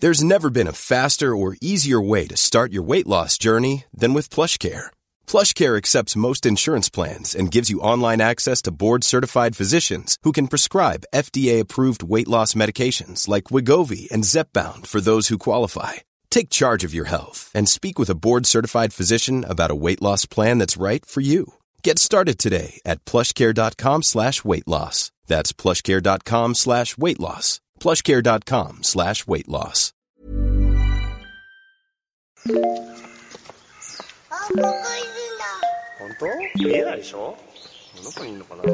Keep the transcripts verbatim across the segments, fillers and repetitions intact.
There's never been a faster or easier way to start your weight loss journey than with PlushCare. PlushCare accepts most insurance plans and gives you online access to board-certified physicians who can prescribe F D A-approved weight loss medications like Wegovy and Zepbound for those who qualify. Take charge of your health and speak with a board-certified physician about a weight loss plan that's right for you. Get started today at plushcare.com slash weight loss. That's plushcare.com slash weight loss. plushcare.com slash weight loss. あ、ここいるんだ。 本当？見えないでしょ？どこにいるのかな？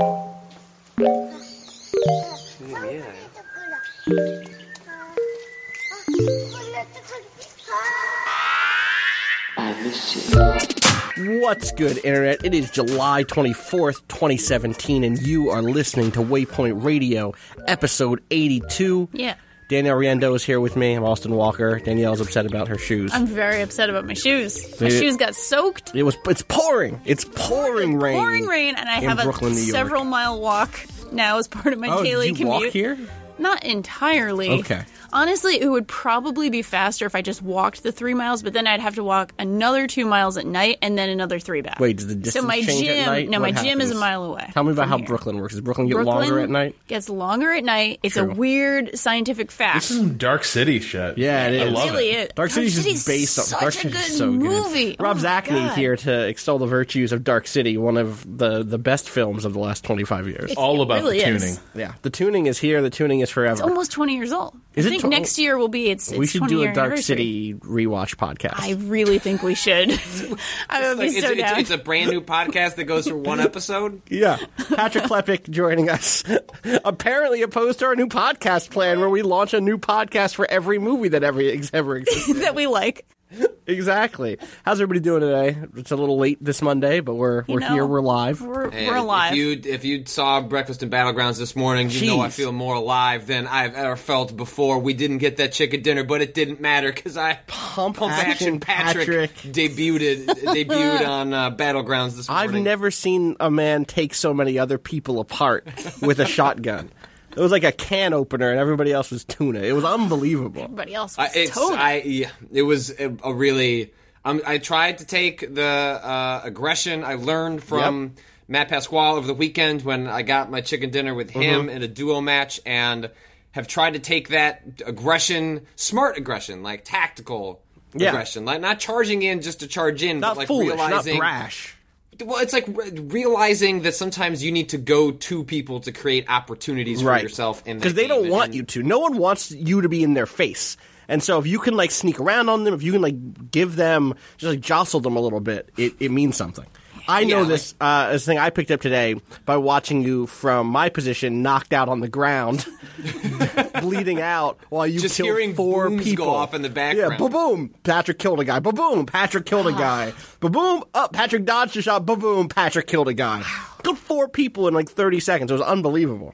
見えないよ。 What's good, Internet? It is July twenty-fourth, twenty seventeen, and you are listening to Waypoint Radio, episode eighty-two. Yeah. Danielle Riendeau is here with me. I'm Austin Walker. Danielle's upset about her shoes. I'm very upset about my shoes. My It- shoes got soaked. It was. It's pouring. It's pouring rain. Pouring rain, and I in have Brooklyn, a New York. several mile walk now as part of my Oh, daily did you commute. walk here? Not entirely. Okay. Honestly, it would probably be faster if I just walked the three miles, but then I'd have to walk another two miles at night and then another three back. Wait, does the distance so my change gym, at night? No, What my gym is a happens? mile away. Tell me about from how here. Brooklyn works. Does Brooklyn get Brooklyn longer at night? Gets longer at night. It's True. a weird scientific fact. This is some Dark City shit. Yeah, it is. I love really it. is. Dark City's just City's based on such Dark a City's good so movie. good. Rob Oh my Zachney God. here to extol the virtues of Dark City, one of the, the best films of the last twenty-five years. It- All it about really the is. tuning. Yeah, the tuning is here. The tuning is forever. It's almost twenty years old. Is I it think tw- next year will be its, its we should twenty do year a Dark anniversary. City rewatch podcast. I really think we should. I would Like, be it's, so it's, down. it's a brand new podcast that goes for one episode. yeah, Patrick Klepek joining us. Apparently opposed to our new podcast plan, where we launch a new podcast for every movie that ever ex- ever existed. that we like. Exactly. How's everybody doing today? It's a little late this Monday, but we're You we're know, here. We're live. We're, And we're alive. If you if you saw Breakfast in Battlegrounds this morning, you know I Jeez. feel more alive than I've ever felt before. We didn't get that chicken dinner, but it didn't matter because I Pump, Pump Action Action Patrick, Patrick. debuted debuted on uh, Battlegrounds this I've morning. never seen a man take so many other people apart with a shotgun. It was like a can opener, and everybody else was tuna. It was unbelievable. Everybody else I, was it's total. I yeah, it was a, a really. Um, I tried to take the uh, aggression I learned from Yep. Matt Pasquale over the weekend when I got my chicken dinner with him Mm-hmm. in a duo match, and have tried to take that aggression, smart aggression, like tactical Yeah. aggression, like not charging in just to charge in, Not but like foolish, realizing. not brash. Well, it's like re- realizing that sometimes you need to go to people to create opportunities for Right. yourself in that Because they game. don't want And- you to. No one wants you to be in their face. And so if you can like sneak around on them, if you can like give them, just like jostle them a little bit, it, it means something. I know Yeah, like- this, uh, this thing I picked up today by watching you from my position knocked out on the ground, bleeding out while you Just killed hearing four booms people. go off in the Yeah, background. ba-boom, Patrick killed a guy. Ba-boom, Patrick killed a guy. Ba-boom, up, Patrick dodged a shot. Ba-boom, Patrick killed a guy. Killed four people in like thirty seconds. It was unbelievable.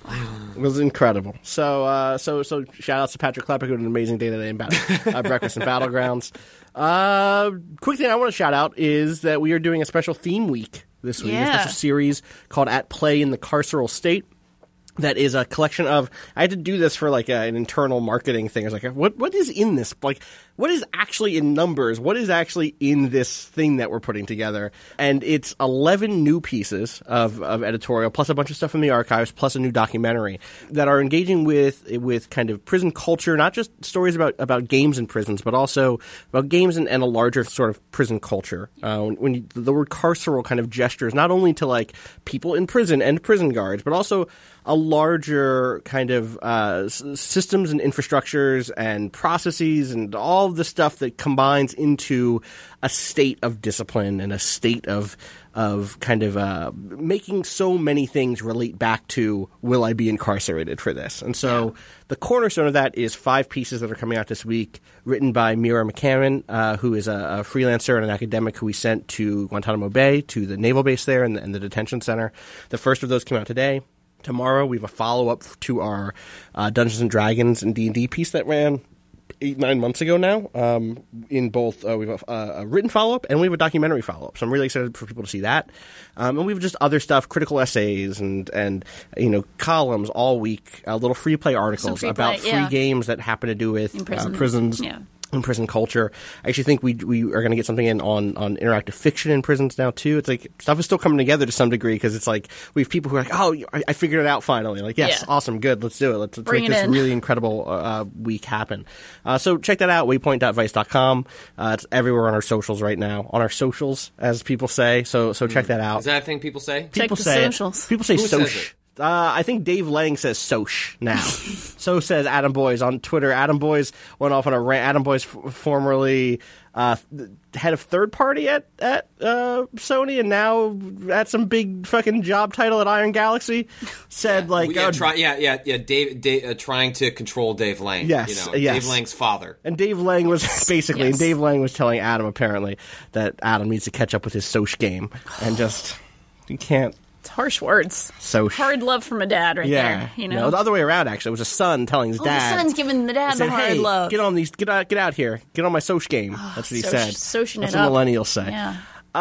It was incredible. So, uh, so, so, shout outs to Patrick Klepek, who had an amazing day today in bat- uh, Breakfast and Battlegrounds. Uh, quick thing I want to shout out is that we are doing a special theme week this week, a Yeah. special series called At Play in the Carceral State. That is a collection of. I had to do this for like a, an internal marketing thing. I was like, what what is in this? Like, what is actually in numbers? What is actually in this thing that we're putting together? And it's eleven new pieces of, of editorial, plus a bunch of stuff from the archives, plus a new documentary that are engaging with with kind of prison culture, not just stories about, about games in prisons, but also about games and, and a larger sort of prison culture. Uh, when when you, the word carceral kind of gestures not only to like people in prison and prison guards, but also a larger kind of uh, s- systems and infrastructures and processes and all of the stuff that combines into a state of discipline and a state of of kind of uh, making so many things relate back to, will I be incarcerated for this? And so the cornerstone of that is five pieces that are coming out this week, written by Mira McCarran, uh, who is a, a freelancer and an academic who we sent to Guantanamo Bay, to the naval base there and the, and the detention center. The first of those came out today. Tomorrow we have a follow-up to our uh, Dungeons and Dragons and D and D piece that ran eight, nine months ago now. Um, in both, uh, we have a, a written follow-up and we have a documentary follow-up. So I'm really excited for people to see that. Um, and we have just other stuff, critical essays and, and you know, columns all week, uh, little free play articles free about play, free yeah. games that happen to do with prison. uh, prisons. Yeah. In prison culture. I actually think we we are going to get something in on, on interactive fiction in prisons now, too. It's like, stuff is still coming together to some degree, because it's like, we have people who are like, oh, I, I figured it out finally. Like, yes, yeah. awesome, good, let's do it. Let's, let's Bring make it this in. really incredible uh, week happen. Uh, so check that out, waypoint dot vice dot com. Uh, it's everywhere on our socials right now. On our socials, as people say. So so check that out. Is that a thing people say? Check People the say it. socials. People say Who says soch. it? Uh, I think Dave Lang says Soch now. So says Adam Boyes on Twitter. Adam Boyes went off on a rant. Adam Boyes, f- formerly uh, head of third party at at uh, Sony, and now at some big fucking job title at Iron Galaxy, said like, yeah, oh, try, yeah, yeah, yeah. Dave, Dave uh, trying to control Dave Lang. Yes, you know, yes. Dave Lang's father. and Dave Lang was basically, Yes. and Dave Lang was telling Adam apparently that Adam needs to catch up with his Soch game, and just you can't. It's harsh words. Soch. Hard love from a dad right Yeah, there. You know? no, the other way around. Actually, it was a son telling his oh, dad. the son's giving the dad He said, the hard hey, love. get on these, get out, get out here, get on my Soch game. That's what he Soch- said. Soching That's it what up. millennials say. Yeah.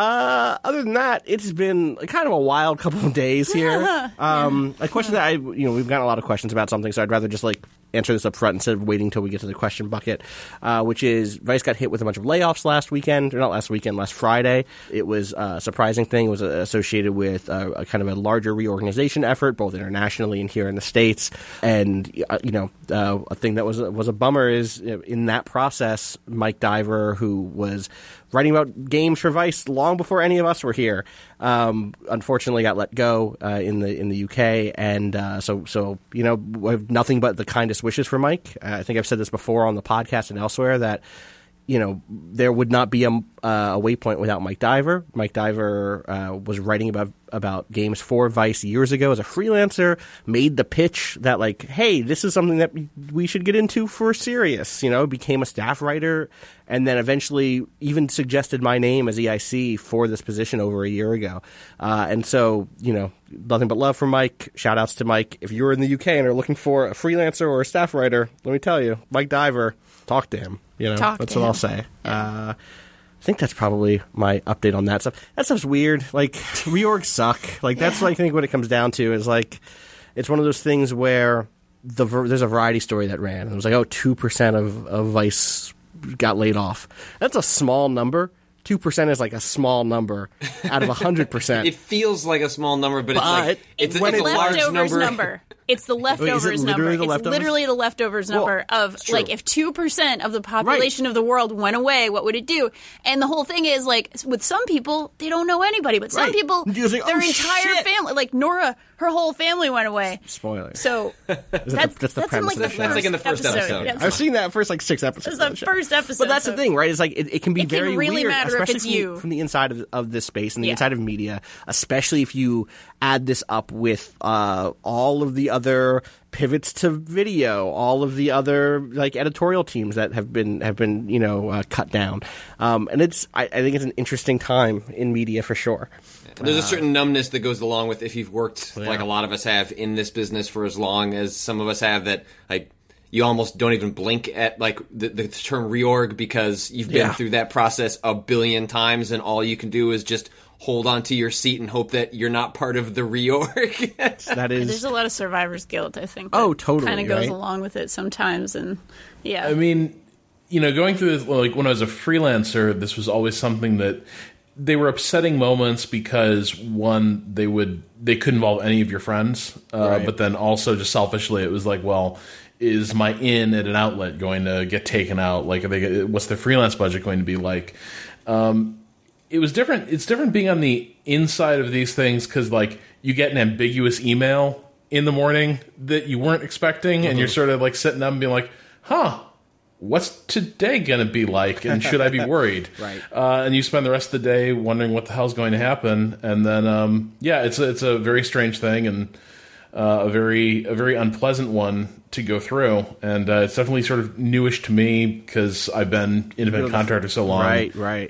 Uh, other than that, it's been kind of a wild couple of days here. um, a question that I, you know, we've gotten a lot of questions about something, so I'd rather just like answer this up front instead of waiting until we get to the question bucket, uh, which is Vice got hit with a bunch of layoffs last weekend, or not last weekend, last Friday. It was a surprising thing. It was associated with a, a kind of a larger reorganization effort, both internationally and here in the States. And, uh, you know, uh, a thing that was, was a bummer is uh, in that process, Mike Diver, who was writing about games for Vice long before any of us were here, um, unfortunately got let go uh, in the in the U K, and uh, so so you know we have nothing but the kindest wishes for Mike. Uh, I think I've said this before on the podcast and elsewhere that you know there would not be a, uh, a Waypoint without Mike Diver. Mike Diver uh, was writing about about games for Vice years ago as a freelancer, made the pitch that like, hey, this is something that we should get into for serious, you know, became a staff writer, and then eventually even suggested my name as E I C for this position over a year ago. Uh, and so, you know, nothing but love for Mike. Shout outs to Mike. If you're in the U K and are looking for a freelancer or a staff writer, let me tell you, Mike Diver, talk to him. You know, Talk that's to what him. I'll say. Uh, I think that's probably my update on that stuff. That stuff's weird. Like, reorgs suck. Like, that's, like, I think what it comes down to is, like, it's one of those things where the there's a Variety story that ran. And it was like, oh, two percent of, of Vice got laid off. That's a small number. two percent is, like, a small number out of one hundred percent. It feels like a small number, but, it's But like it's, It's it's the a large leftovers number. number. It's the leftovers literally number. the It's leftovers? literally the leftovers Well, number of it's true. like if two percent of the population of the world went away, what would it do? And the whole thing is like with some people, they don't know anybody, but some Right. people, You're like, their "Oh, entire shit." family, like Nora, her whole family went away. Spoiler. So that's that's the that's in premise like of the the show. first That's like in the first episode. Yeah, it's I've seen that first, like, six episodes. It's the of show. first episode, But that's the so- thing, right? It's like, it, it can be It can very really weird, matter if especially it's from, the- you. from the inside of, of this space and the Yeah. inside of media, especially if you add this up with uh, all of the other pivots to video, all of the other like editorial teams that have been have been you know uh, cut down, um, and it's I, I think it's an interesting time in media for sure. There's a certain numbness that goes along with if you've worked like a lot of us have in this business for as long as some of us have, that like you almost don't even blink at like the, the term reorg because you've been Yeah. through that process a billion times, and all you can do is just hold on to your seat and hope that you're not part of the reorg. That is There's a lot of survivor's guilt, I think. Oh, totally, Kind of goes right? along with it sometimes, and yeah. I mean, you know, going through this, like when I was a freelancer, this was always something that they were upsetting moments because one, they would they could involve any of your friends, uh, Right. but then also just selfishly, it was like, well, is my in at an outlet going to get taken out? Like, are they, what's their freelance budget going to be like? Um, it was different. It's different being on the inside of these things because, like, you get an ambiguous email in the morning that you weren't expecting, and you're sort of like sitting up and being like, "Huh, what's today going to be like? And should I be worried?" Right. Uh, and you spend the rest of the day wondering what the hell's going to happen, and then, um, yeah, it's a, it's a very strange thing and uh, a very a very unpleasant one to go through, and uh, it's definitely sort of newish to me because I've been independent contractor so long. right, right.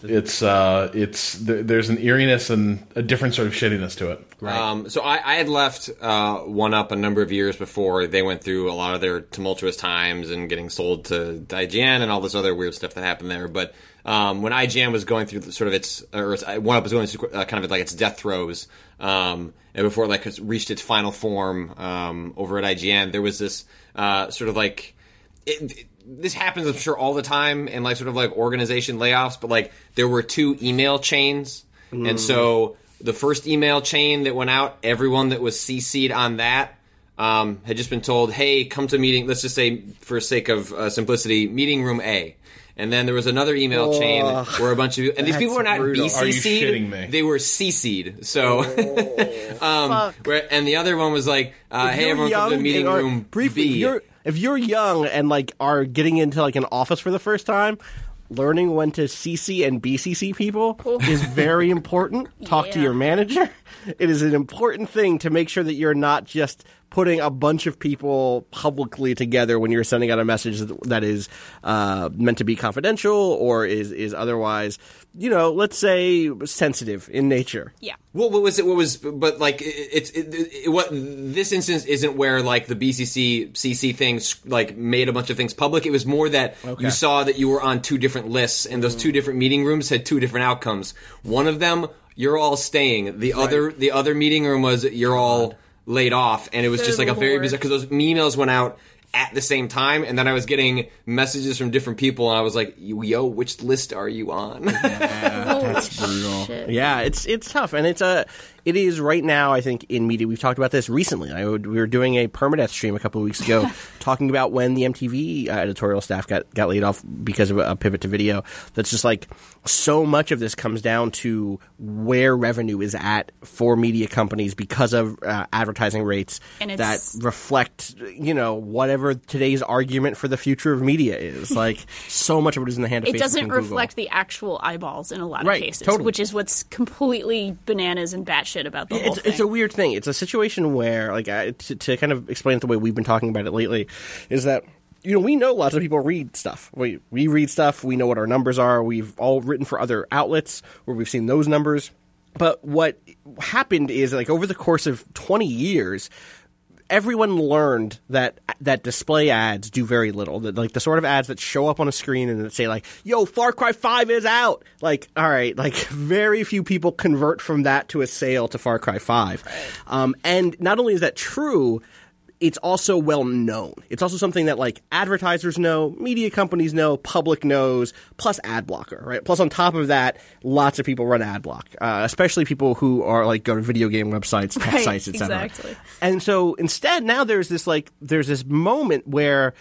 It's uh, it's th- there's an eeriness and a different sort of shittiness to it. Right. Um, so I, I had left uh, one up a number of years before they went through a lot of their tumultuous times and getting sold to I G N and all this other weird stuff that happened there. But um, when I G N was going through the, sort of its, or one up was going through uh, kind of like its death throes, um, and before it like it reached its final form um, over at I G N, there was this uh, sort of like. It, it, this happens, I'm sure, all the time in like sort of like organization layoffs, but like there were two email chains, mm. and so the first email chain that went out, everyone that was C C'd on that um, had just been told, "Hey, come to meeting." Let's just say, for sake of uh, simplicity, meeting room A. And then there was another email oh, chain where a bunch of and these people were not B C C'd, they were C C'd. So, oh, um, where, and the other one was like, uh, "Hey, everyone, come to the meeting room briefly, B." You're, If you're young and like are getting into like an office for the first time, learning when to C C and B C C people is very important. Talk yeah. to your manager. It is an important thing to make sure that you're not just putting a bunch of people publicly together when you're sending out a message that is uh, meant to be confidential or is is otherwise, you know, let's say sensitive in nature. Yeah. What, what was it? What was? But like, it's it, it, it, what this instance isn't where like the B C C C C things like made a bunch of things public. It was more that okay. you saw that you were on two different lists, and those two different meeting rooms had two different outcomes. One of them, you're all staying. The right. other, the other meeting room was you're all laid off, and it was Good just like Lord. a very bizarre because those emails went out at the same time, and then I was getting messages from different people, and I was like, "Yo, which list are you on?" Yeah, that's brutal. Shit. Yeah, it's it's tough, and it's a it is right now. I think in media, we've talked about this recently. I would, we were doing a permadeath stream a couple of weeks ago, talking about when the M T V uh, editorial staff got got laid off because of a, a pivot to video. That's just like so much of this comes down to where revenue is at for media companies because of uh, advertising rates that reflect, you know, whatever today's argument for the future of media is. Like, so much of it is in the hand of it Facebook doesn't and reflect Google. the actual eyeballs in a lot right, of cases, totally. which is what's completely bananas and batshit about the it's, whole thing. It's a weird thing. It's a situation where, like, I, to, to kind of explain it the way we've been talking about it lately, is that, you know, we know lots of people read stuff. We we read stuff. We know what our numbers are. We've all written for other outlets where we've seen those numbers. But what happened is, like, over the course of twenty years, everyone learned that that display ads do very little. That, like, the sort of ads that show up on a screen and that say, like, "Yo, Far Cry five is out." Like, all right, like, very few people convert from that to a sale to Far Cry five. Right. Um, and not only is that true, it's also well known. It's also something that, like, advertisers know, media companies know, public knows, plus ad blocker, right? Plus, on top of that, lots of people run ad block, uh, especially people who are, like, go to video game websites, tech right, sites, et cetera. Exactly. And so instead, now there's this, like, there's this moment where,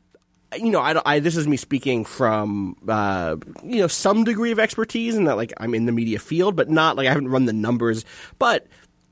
you know, I, I this is me speaking from, uh, you know, some degree of expertise in that, like, I'm in the media field, but not, like, I haven't run the numbers. But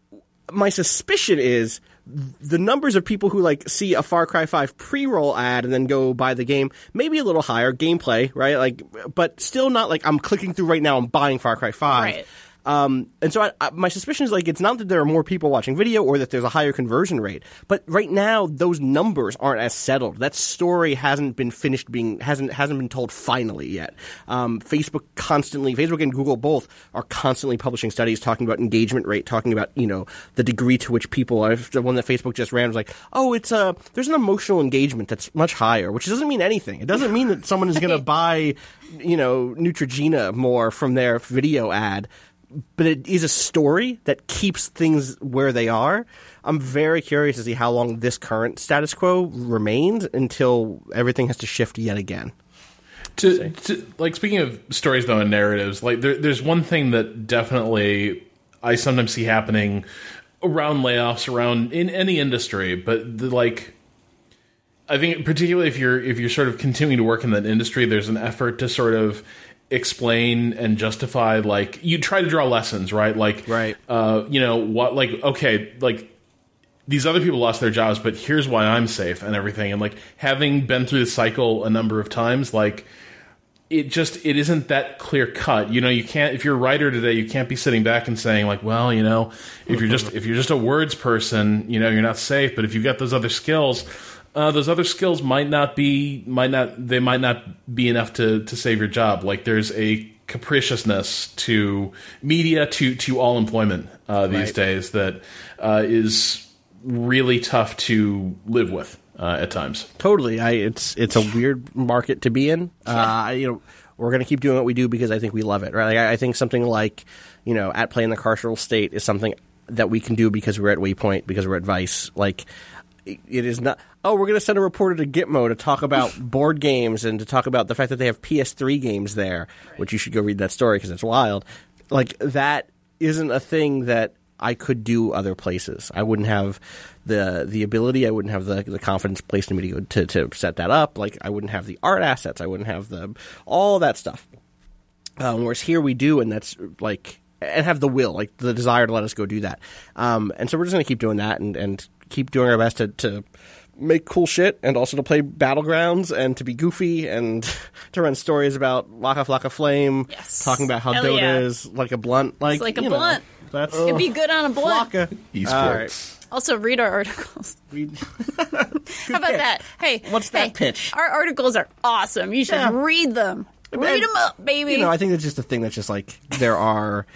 my suspicion is the numbers of people who, like, see a Far Cry five pre-roll ad and then go buy the game maybe a little higher, gameplay, right? Like, but still not like I'm clicking through right now and buying Far Cry five. Right. Um, and so I, I, my suspicion is, like, it's not that there are more people watching video or that there's a higher conversion rate, but right now those numbers aren't as settled. That story hasn't been finished being hasn't hasn't been told finally yet. Um, Facebook constantly, Facebook and Google both are constantly publishing studies talking about engagement rate, talking about, you know, the degree to which people are. The one that Facebook just ran was like, oh, it's a there's an emotional engagement that's much higher, which doesn't mean anything. It doesn't mean that someone is going to buy, you know, Neutrogena more from their video ad. But it is a story that keeps things where they are. I'm very curious to see how long this current status quo remains until everything has to shift yet again. To, to like, speaking of stories though and narratives, like there, there's one thing that definitely I sometimes see happening around layoffs, around in any industry, but the, like, I think particularly if you're if you're sort of continuing to work in that industry, there's an effort to sort of explain and justify, like, you try to draw lessons, right? Like, right. Uh, you know, what, like, okay, like, these other people lost their jobs, but here's why I'm safe and everything. And, like, having been through the cycle a number of times, like, it just, it isn't that clear cut. You know, you can't, if you're a writer today, you can't be sitting back and saying, like, well, you know, if you're just, if you're just a words person, you know, you're not safe. But if you've got those other skills, Uh, those other skills might not be, might not, they might not be enough to, to save your job. Like, there's a capriciousness to media, to to all employment uh, these Right. days that uh, is really tough to live with uh, at times. Totally. I it's it's a weird market to be in. Uh, you know, we're going to keep doing what we do because I think we love it, right? Like, I, I think something like, you know, At Play in the Carceral State is something that we can do because we're at Waypoint, because we're at Vice. Like, it, it is not, oh, we're going to send a reporter to Gitmo to talk about board games and to talk about the fact that they have P S three games there, which you should go read that story because it's wild. Like, that isn't a thing that I could do other places. I wouldn't have the the ability. I wouldn't have the the confidence placed in me to, to to set that up. Like, I wouldn't have the art assets. I wouldn't have the all that stuff. Um, whereas here we do, and that's like, and have the will, like the desire to let us go do that. Um, and so we're just going to keep doing that and, and keep doing our best to, to make cool shit, and also to play Battlegrounds and to be goofy and to run stories about Laka Flocka Flame, Yes. talking about how Hell Dota yeah. is like a blunt, like It's like a you know, blunt. that's It'd be good on a blunt. Flocka. Esports. All right. Also, read our articles. We- How about pitch. that? Hey, What's hey, that pitch? Our articles are awesome. You should Yeah. read them. Read them up, baby. You know, I think that's just a thing that's just like there are.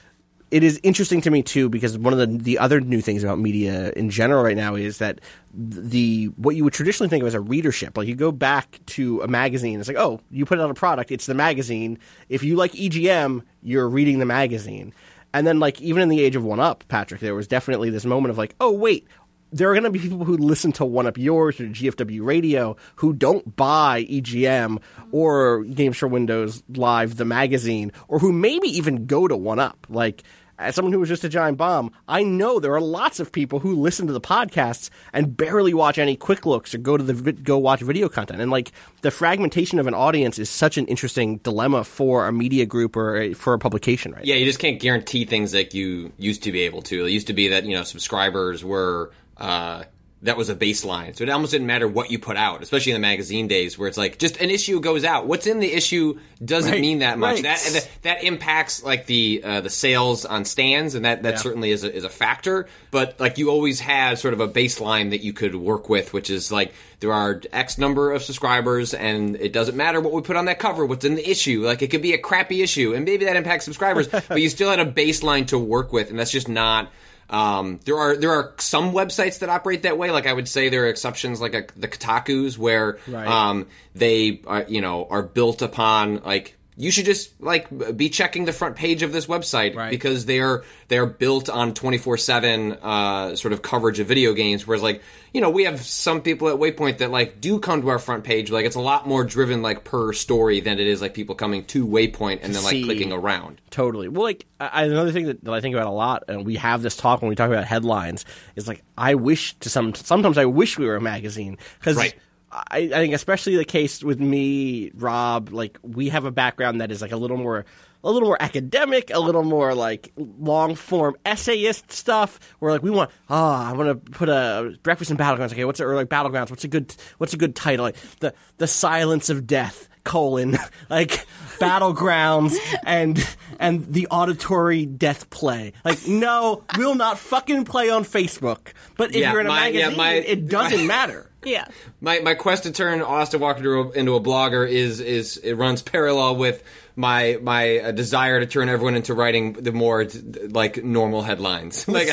It is interesting to me too, because one of the the other new things about media in general right now is that the what you would traditionally think of as a readership, like you go back to a magazine, it's like, oh, you put out a product, it's the magazine. If you like E G M, you're reading the magazine. And then, like, even in the age of one up, Patrick, there was definitely this moment of like, oh wait, there are going to be people who listen to one up Yours or G F W Radio who don't buy E G M or Games for Windows Live, the magazine, or who maybe even go to one up. Like, as someone who was just a giant bomb, I know there are lots of people who listen to the podcasts and barely watch any quick looks or go to the vi- go watch video content. And like, the fragmentation of an audience is such an interesting dilemma for a media group or a, for a publication, right? Yeah, you just can't guarantee things like you used to be able to. It used to be that, you know, subscribers were uh, that was a baseline, so it almost didn't matter what you put out, especially in the magazine days, where it's like just an issue goes out. What's in the issue doesn't Right, mean that much. right. That, that that impacts like the uh, the sales on stands, and that, that Yeah. certainly is a, is a factor. But like, you always have sort of a baseline that you could work with, which is like, there are X number of subscribers, and it doesn't matter what we put on that cover, what's in the issue. Like, it could be a crappy issue, and maybe that impacts subscribers, but you still had a baseline to work with, and that's just not. Um, there are there are some websites that operate that way. Like, I would say there are exceptions, like a, the Kotakus, where Right. um, they are, you know, are built upon like, you should just like be checking the front page of this website, Right. because they are they are built on twenty-four seven uh, sort of coverage of video games. Whereas, like, you know, we have some people at Waypoint that like do come to our front page. Like, it's a lot more driven like per story than it is like people coming to Waypoint and then like See. clicking around. Totally. Well, like, I, another thing that, that I think about a lot, and we have this talk when we talk about headlines, is like, I wish to some, sometimes I wish we were a magazine. Because Right. I, I think especially the case with me, Rob, like, we have a background that is like a little more, a little more academic, a little more like long form essayist stuff, where like we want, ah, oh, I want to put a Breakfast in Battlegrounds. Okay, what's a, or like Battlegrounds? What's a good, what's a good title? Like the the Silence of Death. Colon, like Battlegrounds and and the auditory death play. Like, no, we'll not fucking play on Facebook. But if Yeah, you're in a my- yeah, magazine, my- it doesn't my- matter. Yeah. My my quest to turn Austin Walker into a, into a blogger is is it runs parallel with my my uh, desire to turn everyone into writing the more like normal headlines. Like,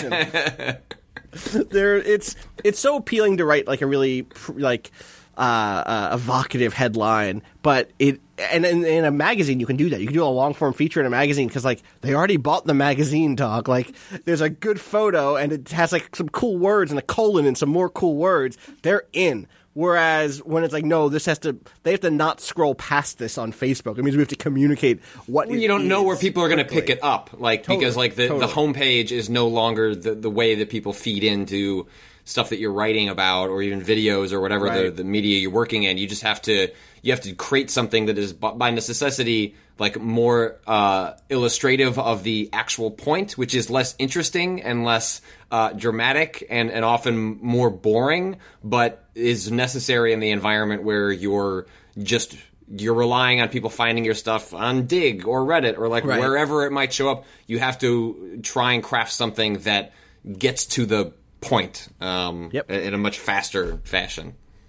There, it's it's so appealing to write like a really like uh, uh, evocative headline, but it and in, in a magazine you can do that. You can do a long form feature in a magazine because like they already bought the magazine, dog. Like, there's a good photo and it has like some cool words and a colon and some more cool words. They're in. Whereas when it's like, no, this has to, they have to not scroll past this on Facebook. It means we have to communicate what well, it you don't know is where people are going to pick quickly. it up, like Totally, because like the totally. the homepage is no longer the the way that people feed into stuff that you're writing about, or even videos or whatever the, Right. the media you're working in. You just have to you have to create something that is b- by necessity like more uh, illustrative of the actual point, which is less interesting and less uh, dramatic and, and often more boring, but is necessary in the environment where you're just you're relying on people finding your stuff on Dig or Reddit or like Right. wherever it might show up. You have to try and craft something that gets to the point um, Yep. in a much faster fashion.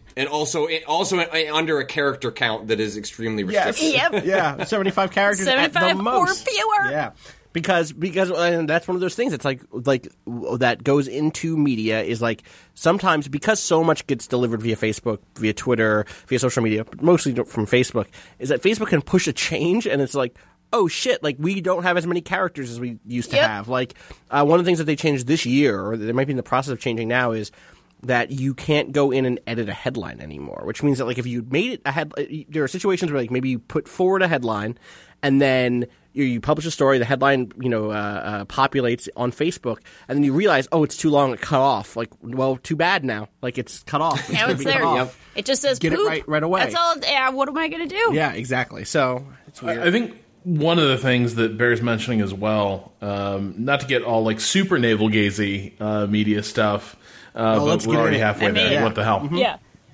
And also, also under a character count that is extremely restricted. Yes. Yep. Yeah, seventy-five characters seventy-five at the most. or fewer. Yeah. Because because and that's one of those things. It's like like that goes into media is like sometimes because so much gets delivered via Facebook, via Twitter, via social media, but mostly from Facebook, is that Facebook can push a change and it's like, oh shit, like we don't have as many characters as we used to yep. have. Like uh, one of the things that they changed this year, or they might be in the process of changing now, is that you can't go in and edit a headline anymore. Which means that like if you made it a head, there are situations where like maybe you put forward a headline and then You, you publish a story, the headline, you know, uh, uh, populates on Facebook, and then you realize, oh, it's too long, it cut off. Like, well, too bad now. Like, it's cut off. It's now it's there. Yep. It just says Get poop. it right, right away. That's all. Yeah, what am I going to do? Yeah, exactly. So, it's weird. I, I think one of the things that bears mentioning as well, um, not to get all, like, super navel-gazy uh, media stuff, uh, oh, but we're already it. halfway I mean, there. yeah. What the hell? Mm-hmm. Yeah.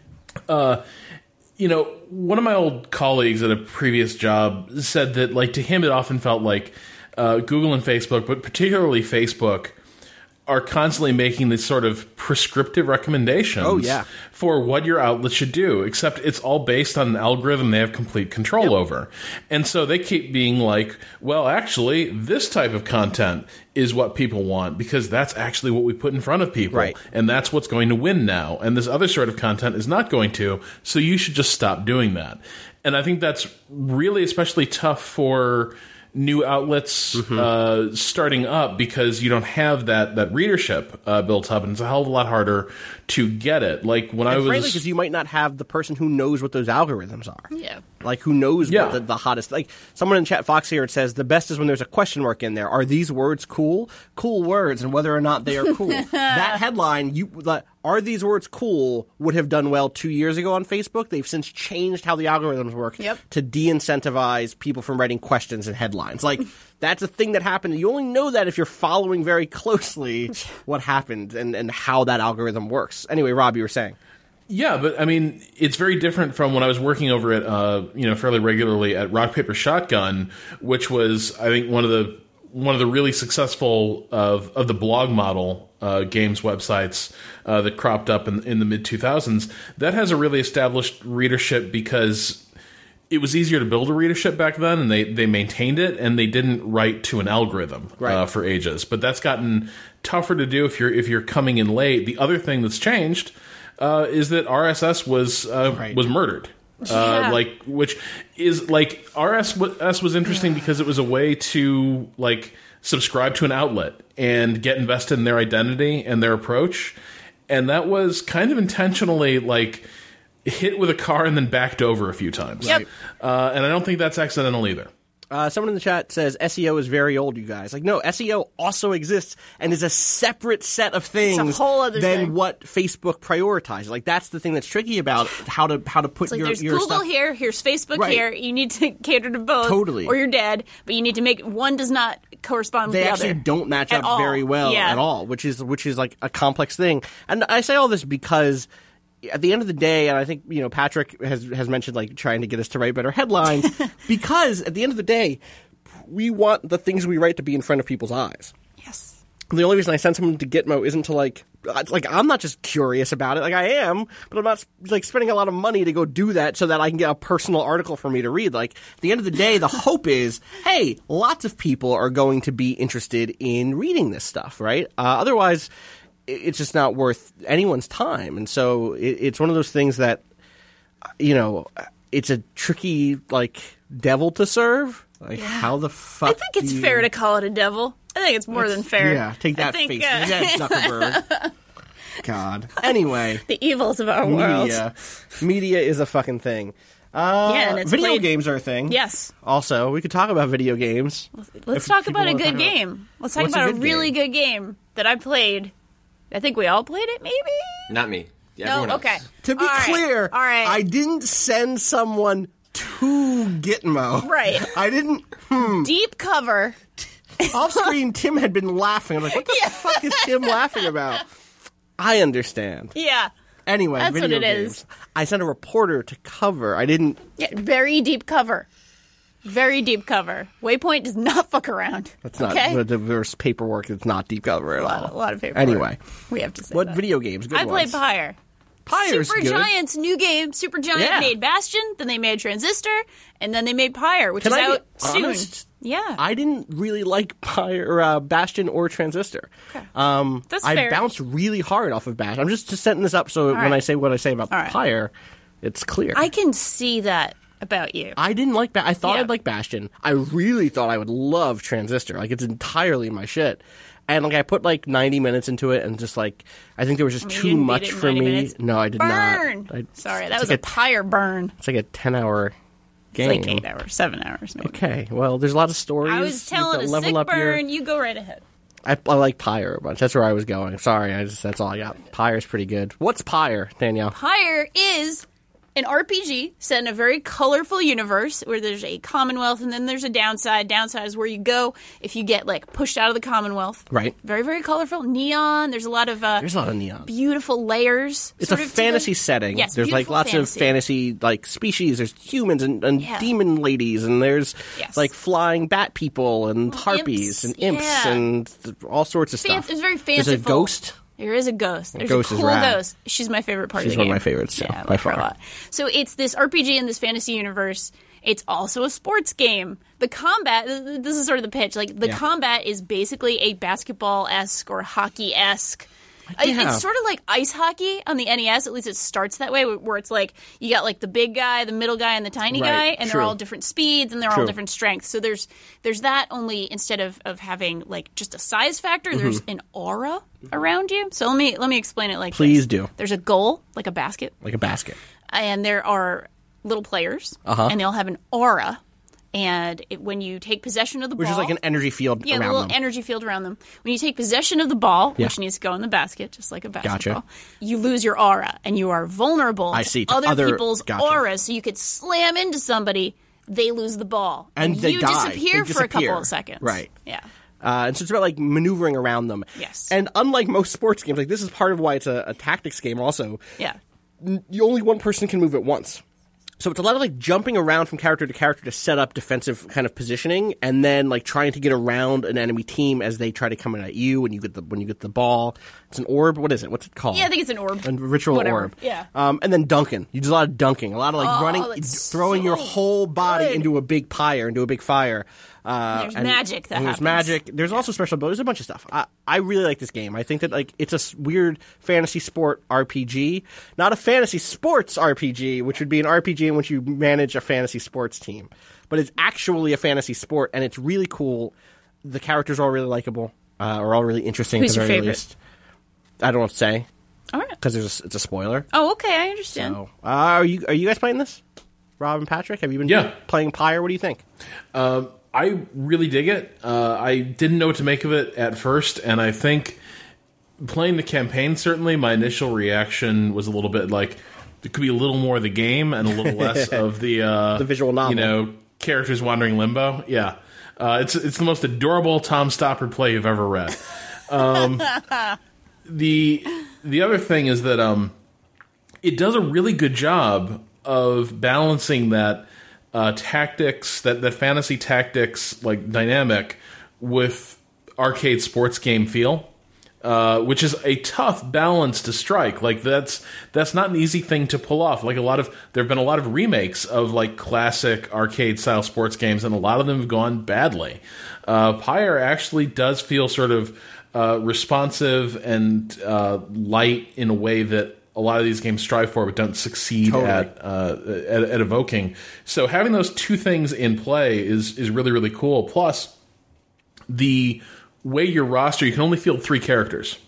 Uh, you know, one of my old colleagues at a previous job said that, like, to him it often felt like uh, Google and Facebook, but particularly Facebook, are constantly making these sort of prescriptive recommendations oh, yeah. for what your outlet should do, except it's all based on an algorithm they have complete control yep. over. And so they keep being like, well, actually, this type of content is what people want because that's actually what we put in front of people. Right. And that's what's going to win now. And this other sort of content is not going to, so you should just stop doing that. And I think that's really especially tough for new outlets mm-hmm. uh, starting up because you don't have that that readership uh, built up, and it's a hell of a lot harder to get it. Like when and I was, frankly, because you might not have the person who knows what those algorithms are. Yeah, like who knows yeah. what the, the hottest. Like someone in chat Fox here, it says the best is when there's a question mark in there. Are these words cool? Cool words, and whether or not they are cool. That headline, you the, are these words cool? Would have done well two years ago on Facebook. They've since changed how the algorithms work yep. to de-incentivize people from writing questions and headlines. Like that's a thing that happened. You only know that if you're following very closely what happened and, and how that algorithm works. Anyway, Rob, you were saying. Yeah, but I mean, it's very different from when I was working over at, uh, you know, fairly regularly at Rock Paper Shotgun, which was, I think, one of the one of the really successful of of the blog model uh, games websites uh, that cropped up in, in the mid two thousands. That has a really established readership because it was easier to build a readership back then, and they, they maintained it, and they didn't write to an algorithm right. uh, for ages. But that's gotten tougher to do if you're if you're coming in late. The other thing that's changed uh, is that R S S was uh, right. was murdered. Yeah. Uh, like, which is like R S S was interesting because it was a way to like subscribe to an outlet and get invested in their identity and their approach, and that was kind of intentionally like hit with a car and then backed over a few times. Yep. Uh, and I don't think that's accidental either. Uh, someone in the chat says S E O is very old, you guys. Like, no, S E O also exists and is a separate set of things it's a whole other than thing. what Facebook prioritizes. Like, that's the thing that's tricky about how to how to put it's like your there's your Google stuff. here, here's Facebook right. here. You need to cater to both, totally, or you're dead. But you need to make one does not correspond with they the actually other. don't match at up all. very well yeah. at all, which is which is like a complex thing. And I say all this because at the end of the day, and I think you know Patrick has has mentioned like trying to get us to write better headlines, because at the end of the day, we want the things we write to be in front of people's eyes. Yes. The only reason I send someone to Gitmo isn't to like, like I'm not just curious about it. Like I am, but I'm not like spending a lot of money to go do that so that I can get a personal article for me to read. Like at the end of the day, the hope is, hey, lots of people are going to be interested in reading this stuff, right? Uh, otherwise, it's just not worth anyone's time. And so it, it's one of those things that, you know, it's a tricky like devil to serve. Like, yeah. how the fuck I think it's you... fair to call it a devil. I think it's more it's, than fair. Yeah, take that think, face. Uh... Yeah, Zuckerberg. God. Anyway. The evils of our world. Media. Media is a fucking thing. Uh, yeah, and it's video played... games are a thing. Yes. Also, we could talk about video games. Let's talk about a good game. About... Let's talk What's about a, a really game? good game that I played. I think we all played it, maybe? Not me. Yeah, no, okay. To be all clear, right. All right. I didn't send someone to Gitmo. Right. I didn't. Hmm. Deep cover. Off screen, Tim had been laughing. I'm like, what the yeah. fuck is Tim laughing about? I understand. Yeah. Anyway, that's video what it games. is. I sent a reporter to cover. I didn't. Yeah, very deep cover. Very deep cover. Waypoint does not fuck around. That's not. Okay? There's paperwork. It's not deep cover at a lot, all. A lot of paperwork. Anyway, we have to say what that. video games? Good I ones. played Pyre. Pyre's Super good. Giant's new game. Super Giant Yeah. made Bastion, then they made Transistor, and then they made Pyre, which Can is I be out soon. honest? Yeah. I didn't really like Pyre, uh, Bastion or Transistor. Okay. Um, That's I fair. bounced really hard off of Bastion. I'm just, just setting this up so when right. I say what I say about All right. Pyre, it's clear. I can see that about you. I didn't like. Ba- I thought Yeah. I'd like Bastion. I really thought I would love Transistor. Like it's entirely my shit. And like I put like ninety minutes into it, and just like I think there was just I mean, you too didn't beat much it in for ninety me. minutes. No, I did Burn! not. I, Sorry, that it's was like a Pyre burn. It's like a ten-hour game. It's like eight hours, seven hours maybe. Okay, well, there's a lot of stories. I was You have telling to a level sick up your- burn. You go right ahead. I, I like Pyre a bunch. That's where I was going. Sorry, I just that's all I got. Pyre's pretty good. What's Pyre, Danielle? Pyre is an R P G set in a very colorful universe where there's a Commonwealth and then there's a downside. Downside is where you go if you get like pushed out of the Commonwealth. Right. Very, very colorful. Neon. There's a lot of uh, There's a lot of neon. beautiful layers. It's a sort of to fantasy the- setting. Yes, there's like beautiful lots fantasy. of fantasy like species. There's humans and, and Yeah. demon ladies, and there's Yes. like flying bat people and Well, harpies imps, and imps yeah. and th- all sorts of Fan- stuff. it's very There's a fanciful. ghost. There is a ghost. There's ghost a is cool rad. ghost. She's my favorite part She's of the one of game. my favorites, too, yeah, I by like her far. a lot. So it's this R P G in this fantasy universe. It's also a sports game. The combat, th- th- this is sort of the pitch. Like the Yeah. combat is basically a basketball-esque or hockey-esque. I- Yeah. It's sort of like ice hockey on the N E S. At least it starts that way, where it's like you got like the big guy, the middle guy, and the tiny Right, guy, and true. they're all different speeds and they're True. all different strengths. So there's there's that only instead of, of having like just a size factor, Mm-hmm. there's an aura around you. So let me let me explain it like Please this. do. There's a goal, like a basket, Like a basket. and there are little players, Uh-huh. and they all have an aura. And it, when you take possession of the Which ball, is like an energy field yeah, a around little them. energy field around them. When you take possession of the ball, Yeah. which needs to go in the basket, just like a Gotcha. basketball, you lose your aura, and you are vulnerable I to see, to other, other- people's gotcha. auras. So you could slam into somebody, they lose the ball, And they you die. disappear They for a couple disappear. of seconds. Right. Yeah. Uh, and so it's about like maneuvering around them. Yes. And unlike most sports games, like this is part of why it's a, a tactics game also. Yeah. You only one person can move at once. So it's a lot of like jumping around from character to character to set up defensive kind of positioning, and then like trying to get around an enemy team as they try to come in at you when you get the when you get the ball. It's an orb. What is it? What's it called? Yeah, I think it's an orb. A ritual Whatever. orb. Yeah. Um, and then dunking. You do a lot of dunking. A lot of like Oh, running, that's throwing your so whole body good. into a big pyre, into a big fire. Uh, There's and- magic that and There's happens. magic. There's also special abilities. There's a bunch of stuff. I, I really like this game. I think that like it's a s- weird fantasy sport R P G, not a fantasy sports R P G, which would be an R P G in which you manage a fantasy sports team. But it's actually a fantasy sport, and it's really cool. The characters are all really likable, uh, are all really interesting. Who's at the your very favorite? least. I don't know what to say All right. because there's a, it's a spoiler. Oh, okay. I understand. So, uh, are you are you guys playing this? Rob and Patrick, have you been Yeah. playing Pyre? What do you think? Um, I really dig it. Uh, I didn't know what to make of it at first, and I think playing the campaign, certainly my initial reaction was a little bit like it could be a little more of the game and a little less of the uh, The visual novel. You know, characters wandering limbo. Yeah, uh, it's it's the most adorable Tom Stoppard play you've ever read. Um, the the other thing is that um, it does a really good job of balancing that uh, tactics, that, that fantasy tactics like dynamic with arcade sports game feel, uh, which is a tough balance to strike. Like that's that's not an easy thing to pull off. Like a lot of there have been a lot of remakes of like classic arcade style sports games, and a lot of them have gone badly. Uh, Pyre actually does feel sort of uh, responsive and uh, light in a way that a lot of these games strive for, but don't succeed Totally. at, uh, at at evoking. So having those two things in play is is really really cool. Plus, the way your roster, you can only field three characters,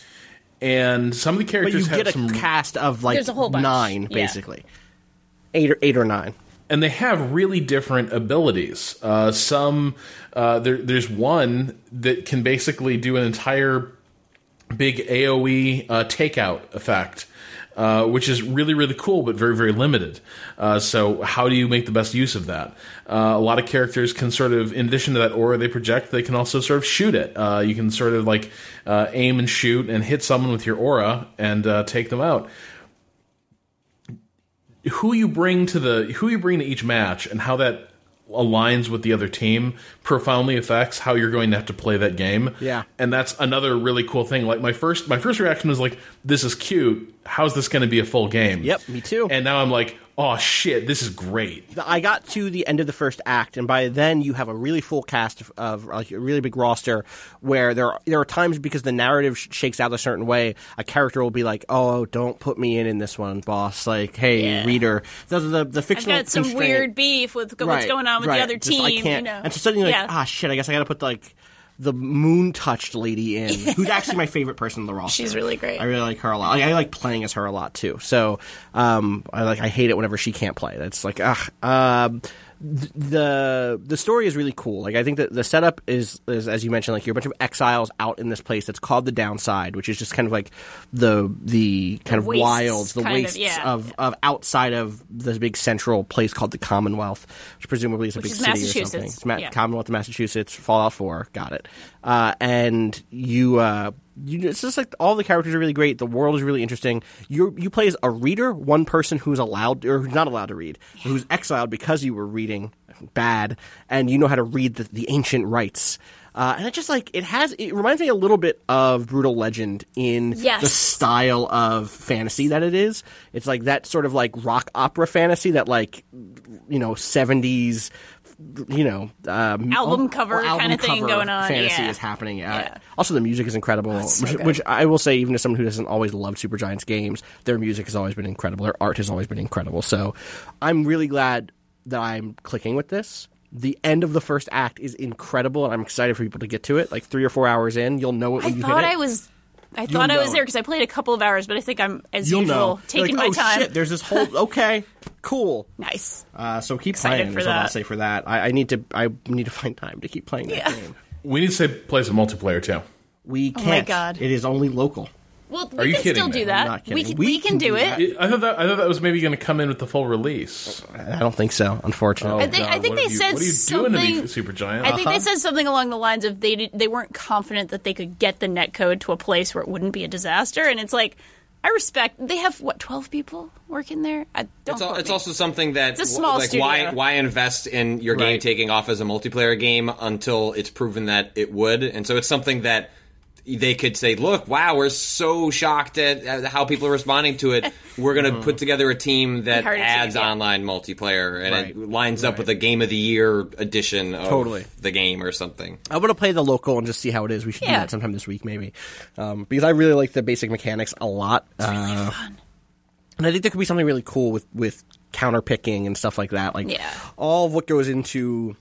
and some of the But characters you have get a some, cast of like There's a whole bunch. nine, Yeah. basically, eight or eight or nine. and they have really different abilities. Uh, some uh, there, there's one that can basically do an entire big A O E uh, takeout effect. Uh, which is really, really cool, but very, very limited. Uh, so how do you make the best use of that? Uh, a lot of characters can sort of, in addition to that aura they project, they can also sort of shoot it. Uh, you can sort of like uh, aim and shoot and hit someone with your aura and uh, take them out. Who you bring to the who you bring to each match and how that aligns with the other team profoundly affects how you're going to have to play that game. Yeah. And that's another really cool thing. Like my first my first reaction was like, this is cute. How's this going to be a full game? Yep, me too. And now I'm like, oh shit, this is great. I got to the end of the first act, and by then you have a really full cast of, of like a really big roster where there are, there are times because the narrative sh- shakes out a certain way, a character will be like, oh, don't put me in in this one, boss. Like, hey, Yeah. reader. The, the, the I've fictional got some constraint- weird beef with go- what's Right, going on with right. the other Just, I team. can't. You know. And so suddenly, like, Yeah. ah, shit, I guess I got to put, like, the moon-touched lady in, who's actually my favorite person in the roster. She's really great. I really like her a lot. Like, I like playing as her a lot, too. So, um, I like I hate it whenever she can't play. That's like, ugh. Um, th- the the story is really cool. Like, I think that the setup is, is, as you mentioned, like, you're a bunch of exiles out in this place that's called the Downside, which is just kind of like the the kind of wastes, wilds, the kind of, wastes yeah. of, of outside of this big central place called the Commonwealth, which presumably is a Which big is city or Massachusetts. something. It's Ma- Yeah. Commonwealth of Massachusetts, Fallout four, got it. Uh, and you, uh, you, it's just like all the characters are really great. The world is really interesting. You you play as a reader, one person who's allowed or who's not allowed to read, who's exiled because you were reading bad, and you know how to read the, the ancient rites. Uh, and it just like it has. It reminds me a little bit of Brutal Legend in Yes. the style of fantasy that it is. It's like that sort of like rock opera fantasy that like you know seventies. You know, um, Album cover album kinda thing cover going on, Fantasy yeah. is happening. Uh, Yeah. Also, the music is incredible, so which, good. which I will say, even as someone who doesn't always love Supergiant's games, their music has always been incredible. Their art has always been incredible. So, I'm really glad that I'm clicking with this. The end of the first act is incredible, and I'm excited for people to get to it. Like three or four hours in, you'll know it when I you thought hit it. I was. I thought I know was there it. because I played a couple of hours, but I think I'm as You'll usual know. You're taking like, my oh, time. shit, there's this whole okay, cool. Nice. Uh, so keep Excited playing. for Is what I'll that. say for that. I, I need to. I need to find time to keep playing that Yeah. game. We need to say play some multiplayer too. We Oh can't. my God. It is only local. Well, Are we you can kidding still me? do I'm that. not we kidding. can. We We, can can do do that. it. It- I thought that I thought that was maybe going to come in with the full release. I don't think so, unfortunately. I think- I think what they are you, said what are you something- doing to me, Supergiant? I think they said something along the lines of they did, they weren't confident that they could get the netcode to a place where it wouldn't be a disaster, and it's like I respect. They have what twelve people working there. I don't. It's, al- quote it's me. also something that It's a small like why studio. why invest in your game Right. taking off as a multiplayer game until it's proven that it would, and so it's something that they could say, look, wow, we're so shocked at, at how people are responding to it. We're going to put together a team that Hard to adds see, yeah. online multiplayer, and Right. it lines up with a Game of the Year edition of Totally. the game or something. I want to play the local and just see how it is. We should do Yeah. that sometime this week, maybe, um, because I really like the basic mechanics a lot. It's really uh, fun. And I think there could be something really cool with with counter picking and stuff like that. Like Yeah. all of what goes into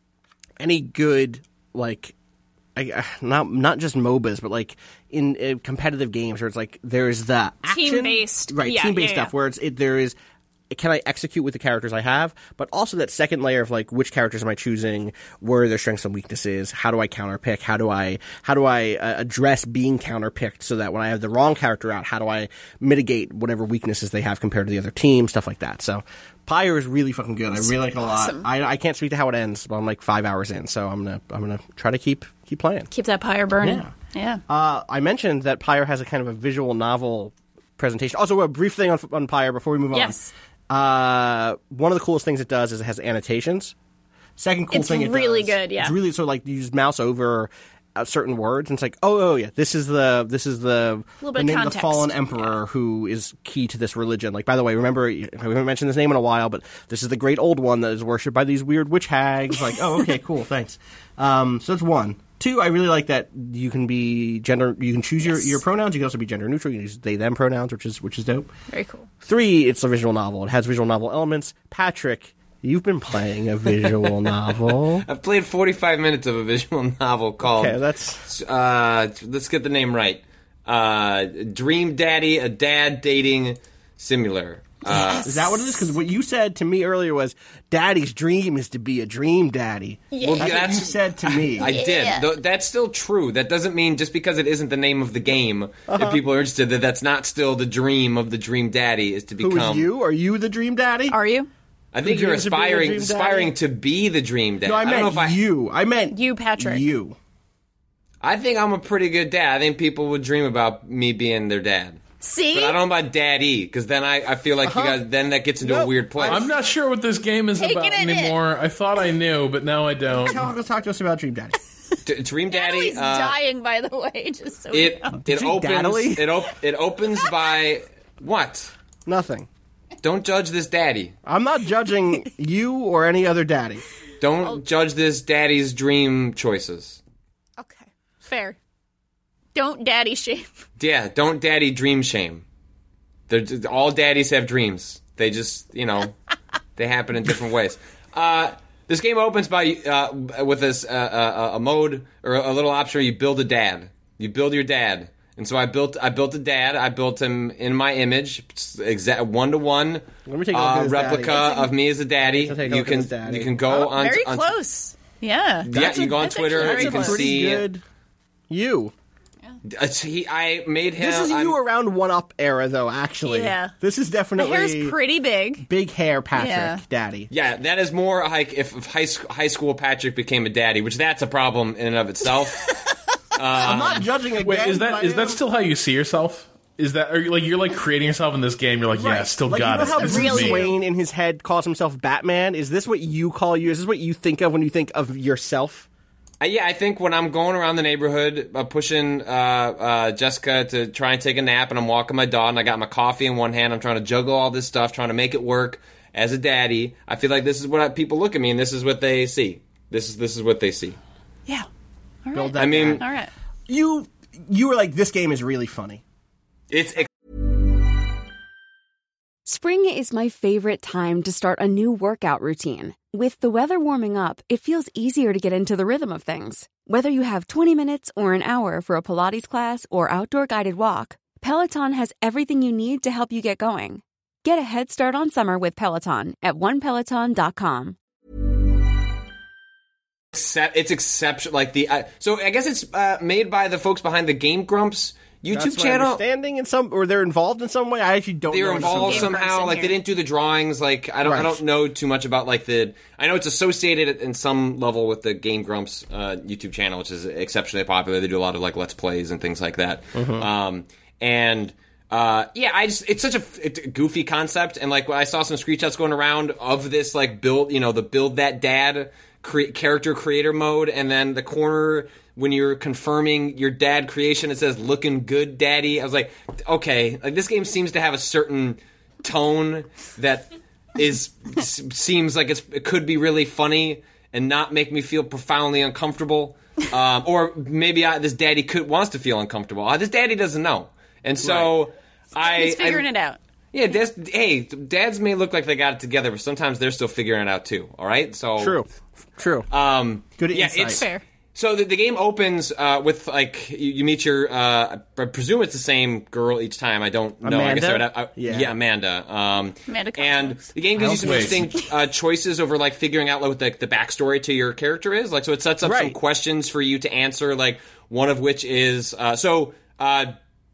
any good like. I, uh, not not just M O B As, but like in uh, competitive games where it's like there's the action, Team-based. right? Yeah, team-based yeah, yeah. stuff where it's it, there is. Can I execute with the characters I have? But also that second layer of like, which characters am I choosing? Where are their strengths and weaknesses? How do I counterpick? How do I how do I uh, address being counterpicked so that when I have the wrong character out, how do I mitigate whatever weaknesses they have compared to the other team? Stuff like that. So Pyre is really fucking good. I really like it a lot. awesome. I, I can't speak to how it ends, but I'm like five hours in, so I'm gonna I'm gonna try to keep keep playing. Keep that pyre burning. Yeah. Yeah. Uh, I mentioned that Pyre has a kind of a visual novel presentation. Also, a brief thing on, on Pyre before we move Yes. on. Uh, one of the coolest things it does is it has annotations. Second cool It's thing it really does, good, yeah. It's really so like you just mouse over uh, certain words and it's like, oh, oh yeah, this is the this is the, Little the bit of name of the context. fallen emperor who is key to this religion. Like, by the way, remember we haven't mentioned this name in a while, but this is the great old one that is worshipped by these weird witch hags. Like, oh, okay, cool, thanks. Um, so that's one. Two, I really like that you can be gender. You can choose your, Yes. your pronouns. You can also be gender neutral. You can use they them pronouns, which is which is dope. Very cool. Three, it's a visual novel. It has visual novel elements. Patrick, you've been playing a visual novel. I've played forty-five minutes of a visual novel called. Okay, that's Uh, let's get the name right. Uh, Dream Daddy, a dad dating simulator. Uh, is that what it is? Because what you said to me earlier was, "Daddy's dream is to be a dream daddy." Well, that's, what you that's- said to me. I did. Th- That's still true. That doesn't mean just because it isn't the name of the game, Uh-huh. if people are interested, that that's not still the dream of the Dream Daddy is to Who become. is you? Are you the dream daddy? Are you? I think Who you're dreams of being a aspiring, dream daddy? aspiring to be the Dream Daddy. no, I don't know meant if I. you. I meant You, Patrick. You. I think I'm a pretty good dad. I think people would dream about me being their dad. See? But I don't know about daddy, because then I, I feel like Uh-huh. you guys, then that gets into No, a weird place. I'm not sure what this game is Taking about it in. anymore. I thought I knew, but now I don't. Talk, talk to us about Dream Daddy. D- Dream Daddy. Natalie's uh, dying, by the way. Just so It you know. it you opens daddly? it op- it opens by what? Nothing. Don't judge this daddy. I'm not judging you or any other daddy. Don't judge this daddy's dream choices. Okay, fair. Don't daddy shame. Yeah, don't daddy dream shame. They're, all daddies have dreams. They just, you know, they happen in different ways. Uh, this game opens by uh, with this uh, uh, a mode or a little option where you build a dad. You build your dad, and so I built I built a dad. I built him in my image, exact one to one Let me take a look at uh, his replica daddy. of me as a daddy. Let's take a You look at can his daddy. you can go Oh, on very on, close. Yeah. Yeah, you go on that's Twitter. actually You very can close. Pretty see. good. You. Uh, he, I made him. This is I'm- you around One Up era, though. Actually, Yeah. This is The definitely hair's pretty big. big hair, Patrick, Yeah. Daddy. Yeah, that is more like if, if high, sc- high school Patrick became a daddy, which that's a problem in and of itself. I'm not judging again. Wait, is but that I is that am- still how you see yourself? Is that are you, like you're like creating yourself in this game? You're like, yeah, Right. still like, got you it. know how This real is Bruce me. Wayne in his head calls himself Batman? Is this what you call you? Is this what you think of when you think of yourself? Uh, yeah, I think when I'm going around the neighborhood, uh, pushing uh, uh, Jessica to try and take a nap, and I'm walking my dog, and I got my coffee in one hand, I'm trying to juggle all this stuff, trying to make it work as a daddy. I feel like this is what I, people look at me, and this is what they see. This is this is what they see. Yeah. All right. Build that I mean, All right. You you were like, this game is really funny. it's Spring is my favorite time to start a new workout routine. With the weather warming up, it feels easier to get into the rhythm of things. Whether you have twenty minutes or an hour for a Pilates class or outdoor guided walk, Peloton has everything you need to help you get going. Get a head start on summer with Peloton at one peloton dot com. Except it's exceptional. Like the uh, so I guess it's uh, made by the folks behind the Game Grumps YouTube That's my channel. understanding in some, or they're involved in some way. I actually don't. They know were in some involved way. Game Grumps somehow. in Like they here. didn't do the drawings. Like I don't. I Right. don't know too much about like the. I know it's associated in some level with the Game Grumps uh, YouTube channel, which is exceptionally popular. They do a lot of like Let's Plays and things like that. Um, and uh, yeah, I just it's such a, it's a goofy concept. And like I saw some screenshots going around of this like build, you know, the build that dad cre- character creator mode, and then the corner. When you're confirming your dad creation, it says "looking good, daddy." I was like, okay, like this game seems to have a certain tone that is s- seems like it's, it could be really funny and not make me feel profoundly uncomfortable, um, or maybe I, this daddy could wants to feel uncomfortable. Uh, this daddy doesn't know, and so I He's figuring I, it out. Yeah, that's, hey, dads may look like they got it together, but sometimes they're still figuring it out too. All right, so True, true. Um, Good yeah, insight. it's Fair. So the, the game opens uh, with like you, you meet your. Uh, I presume it's the same girl each time. I don't know. I guess I would Amanda? have, I, Yeah. yeah. Amanda. Um, Amanda and Cosmos. the game gives you some Wait. interesting uh, choices over like figuring out like, what the, the backstory to your character is. Like, so it sets up some Right. questions for you to answer. Like one of which is uh, so uh,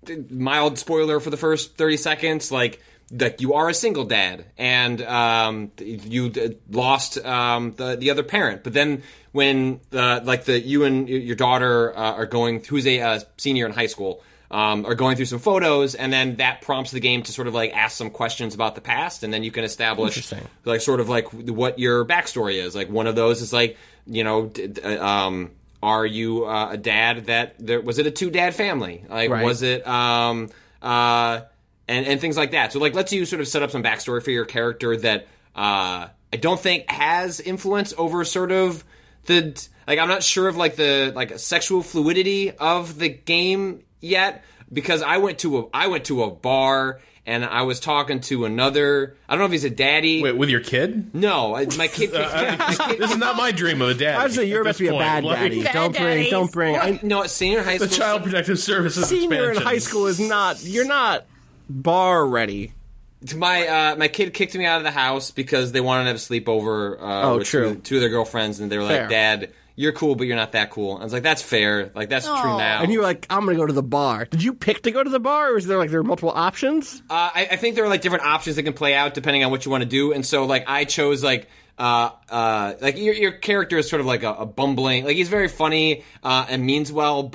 mild spoiler for the first thirty seconds. Like. Like you are a single dad, and um, you uh, lost um, the the other parent. But then when uh, like the you and your daughter uh, are going, who's a uh, senior in high school, um, are going through some photos, and then that prompts the game to sort of like ask some questions about the past, and then you can establish Interesting. like sort of like what your backstory is. Like one of those is like you know. D- d- um, are you uh, a dad that there was it a two dad family? Like Right. was it um uh and, and things like that. So, like, lets you sort of set up some backstory for your character that uh, I don't think has influence over sort of the like. I'm not sure of like the like sexual fluidity of the game yet because I went to a I went to a bar and I was talking to another. I don't know if he's a daddy. Wait, with your kid? No, I- my kid. my kid This is not my dream of a dad. I would say you're about to be a bad daddy. Bad don't bring, daddies. don't bring. I, no, senior high The school. Child Protective Services senior in expansion. high school is not. You're not bar ready. My uh, my kid kicked me out of the house because they wanted to have a sleepover. Uh, Oh, with true. Two, two of their girlfriends, and they were Fair. like, "Dad, you're cool, but you're not that cool." I was like, "That's fair. Like that's true Aw. now." And you were like, I'm going to go to the bar. Did you pick to go to the bar, or is there like there are multiple options? Uh, I, I think there are like different options that can play out depending on what you want to do, and so like I chose like uh uh like your your character is sort of like a, a bumbling, like he's very funny uh, and means well, but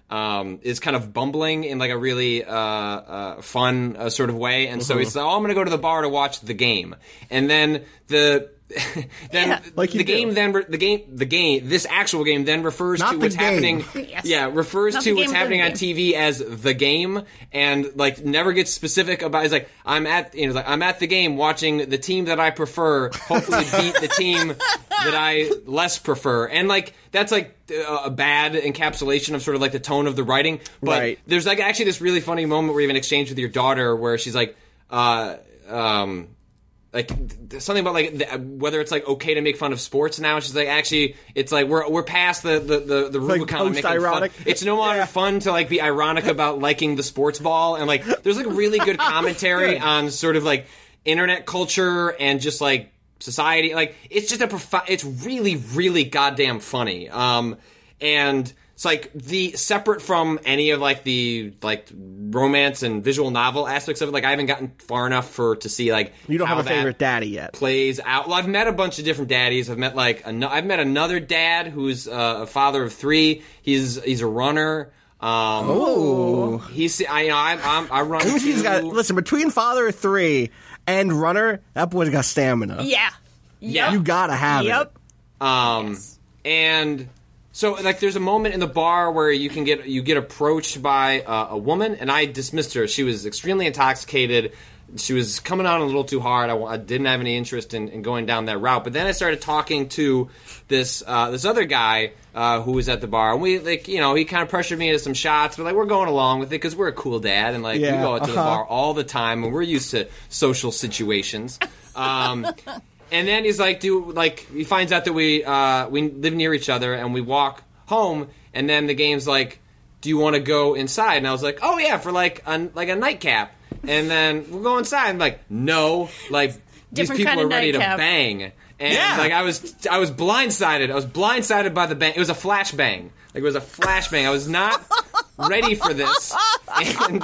um, is kind of bumbling in like a really uh, uh, fun uh, sort of way, and so he's like, "Oh, I'm going to go to the bar to watch the game," and then the. then Yeah. Like the you game do. then re- the game the game this actual game then refers Not to the what's game. happening Yes. yeah refers Not to the what's game happening within on the T V as the game, and like never gets specific about. It's like I'm at you know like I'm at the game watching the team that I prefer hopefully beat the team that I less prefer, and like that's like a bad encapsulation of sort of like the tone of the writing. But Right. there's like actually this really funny moment where you have an exchange with your daughter where she's like uh um like th- something about like the, whether it's like okay to make fun of sports now. She's like, actually, it's like we're we're past the the the, the Like Rubicon of making fun. post-ironic? It's no longer Yeah. fun to like be ironic about liking the sports ball, and like there's like really good commentary on sort of like internet culture and just like society. Like it's just a profi- it's really really goddamn funny. Um, and it's like the separate from any of like the like romance and visual novel aspects of it. Like I haven't gotten far enough for to see like You don't how have a that favorite daddy yet. plays out. Well, I've met a bunch of different daddies. I've met like an- I've met another dad who's uh, a father of three. He's he's a runner. Um, Oh. he's I you know I I'm, I run. He's too. got, listen, between father of three and runner, that boy's got stamina. Yeah. Yeah. You gotta have Yep. it. Um, and so like there's a moment in the bar where you can get you get approached by uh, a woman, and I dismissed her. She was extremely intoxicated. She was coming on a little too hard. I, I didn't have any interest in, in going down that route. But then I started talking to this uh, this other guy uh, who was at the bar. And we like you know he kind of pressured me into some shots, but like we're going along with it because we're a cool dad, and like Yeah, we go out to the uh-huh. bar all the time, and we're used to social situations. Um, And then he's like, do like he finds out that we uh, we live near each other, and we walk home. And then the game's like, do you want to go inside? And I was like, oh yeah, for like a like a nightcap. And then we'll go inside. And like, no, like these Different people kind are of ready nightcap. to bang. And Yeah. like I was I was blindsided. I was blindsided by the bang. It was a flash bang. Like it was a flash bang. I was not ready for this. And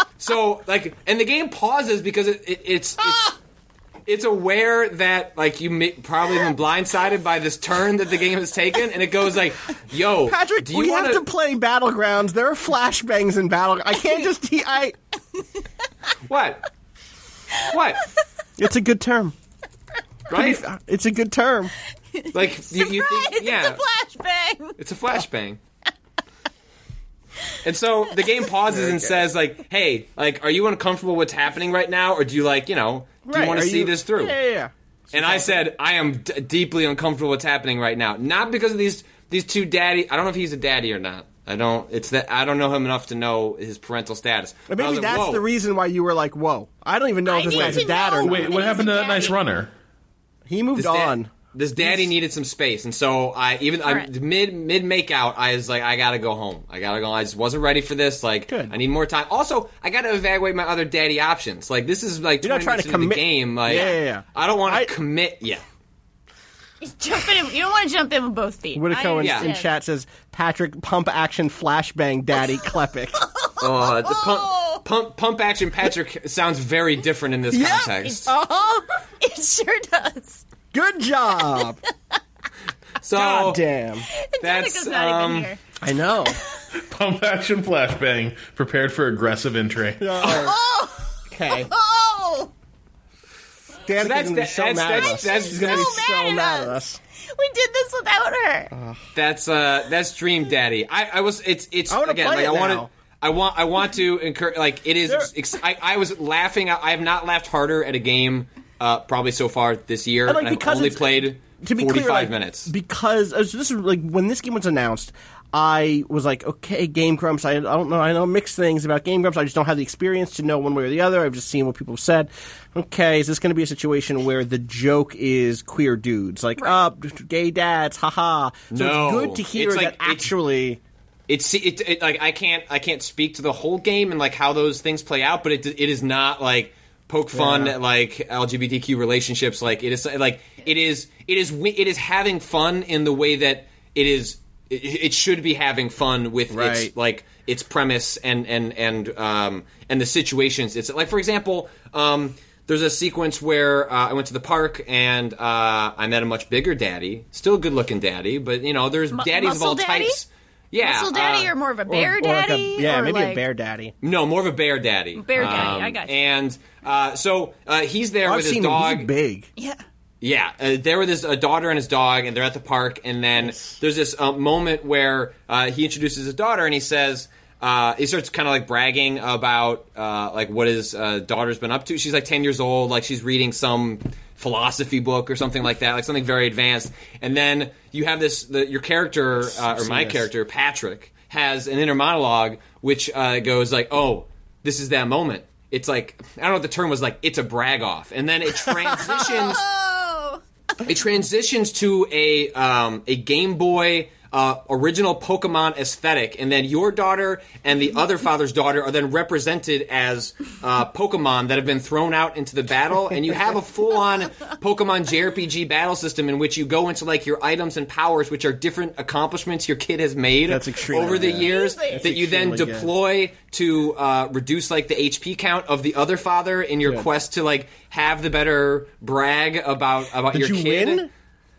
so like, and the game pauses because it, it, it's it's. It's aware that like you may, probably been blindsided by this turn that the game has taken, and it goes like, "Yo, Patrick, do you we wanna... have to play Battlegrounds. There are flashbangs in Battle. I can't just. He, I. what? What? It's a good term. Right? It's a good term. Like you, you think? Surprise! Yeah, It's a flashbang. it's a flashbang. And so the game pauses and says, like, "Hey, like, are you uncomfortable with what's happening right now, or do you like, you know, do Right, you want to are see you- this through?" Yeah, yeah, yeah. And I said, I am d- deeply uncomfortable with what's happening right now. Not because of these these two daddy. I don't know if he's a daddy or not. I don't. It's that I don't know him enough to know his parental status. But But I maybe was like, that's whoa. the reason why you were like, "Whoa, I don't even know if I this need guy's a to dad or know. not." Wait, what happened to that nice runner? He moved This dad- on. This daddy needed some space, and so I even I, Alright. mid mid make out. I was like, I gotta go home. I gotta go. I just wasn't ready for this. Like, Good. I need more time. Also, I gotta evaluate my other daddy options. Like, this is like You're not twenty trying minutes to into the commit- game. Like, Yeah, yeah, yeah. I don't want I- to commit yet. Just jump in. You don't want to jump in with both feet. Whitaco I in, Yeah. in understand. chat says, "Patrick, pump action flashbang, daddy, Kleppic." Oh, it's a pump, pump, pump action. Patrick sounds very different in this Yeah. context. Uh-huh. It sure does. Good job. So God damn. that's Jessica's not um, even here. I know. Pump action flashbang, prepared for aggressive entry. Okay. Oh, Danica's that's- gonna be so that's- mad at that's- us. that's- She's gonna be that's- so mad mad at at us. us. we did this without her. that's uh that's Dream Daddy. I, I was it's it's I wanna again play like it I want now. to I want I want to encourage like it is. There- Ex- I, I was laughing. I have not laughed harder at a game uh, probably so far this year. And, like, I've because only it's- played To be forty-five clear, like, minutes. because uh, so this is like when this game was announced, I was like, okay, Game Grumps. I, I don't know. I know mixed things about Game Grumps. I just don't have the experience to know one way or the other. I've just seen what people have said. Okay, is this going to be a situation where the joke is queer dudes, like, uh, gay dads, haha? So No. it's good to hear It's that like- it's- actually. It's it, it like I can't I can't speak to the whole game and like how those things play out, but it it is not like poke fun Yeah. at like L G B T Q relationships. Like it is like it is it is wi- it is having fun in the way that it is it, it should be having fun with Right. its like its premise and and and um and the situations. It's like, for example, um there's a sequence where uh, I went to the park and uh, I met a much bigger daddy, still a good looking daddy, but you know there's Mu- daddies of all muscle daddy? types. Yeah, Muscle daddy uh, or more of a bear Or- or like a- daddy? yeah, or maybe like, a bear daddy. No, more of a bear daddy. Bear daddy, I got you. And uh, so uh, he's there I've with his seen dog. him. He's big. Yeah. Yeah, uh, there with his a daughter and his dog, and they're at the park. And then there's this uh, moment where uh, he introduces his daughter, and he says, uh, he starts kind of like bragging about uh, like what his uh, daughter's been up to. She's like ten years old, like she's reading some philosophy book or something like that, like something very advanced. And then you have this, the, your character uh, or my Yes. character Patrick has an inner monologue which uh, goes like, "Oh, this is that moment." It's like, I don't know what the term was, like, it's a brag off. And then it transitions Oh! it transitions to a um, a Game Boy uh, original Pokemon aesthetic, and then your daughter and the other father's daughter are then represented as uh, Pokemon that have been thrown out into the battle, and you have a full-on Pokemon J R P G battle system in which you go into like your items and powers, which are different accomplishments your kid has made That's extremely over the good. years That's that you then extremely good. deploy to uh, reduce like the H P count of the other father in your Yeah. quest to like have the better brag about about Did your you kid. win?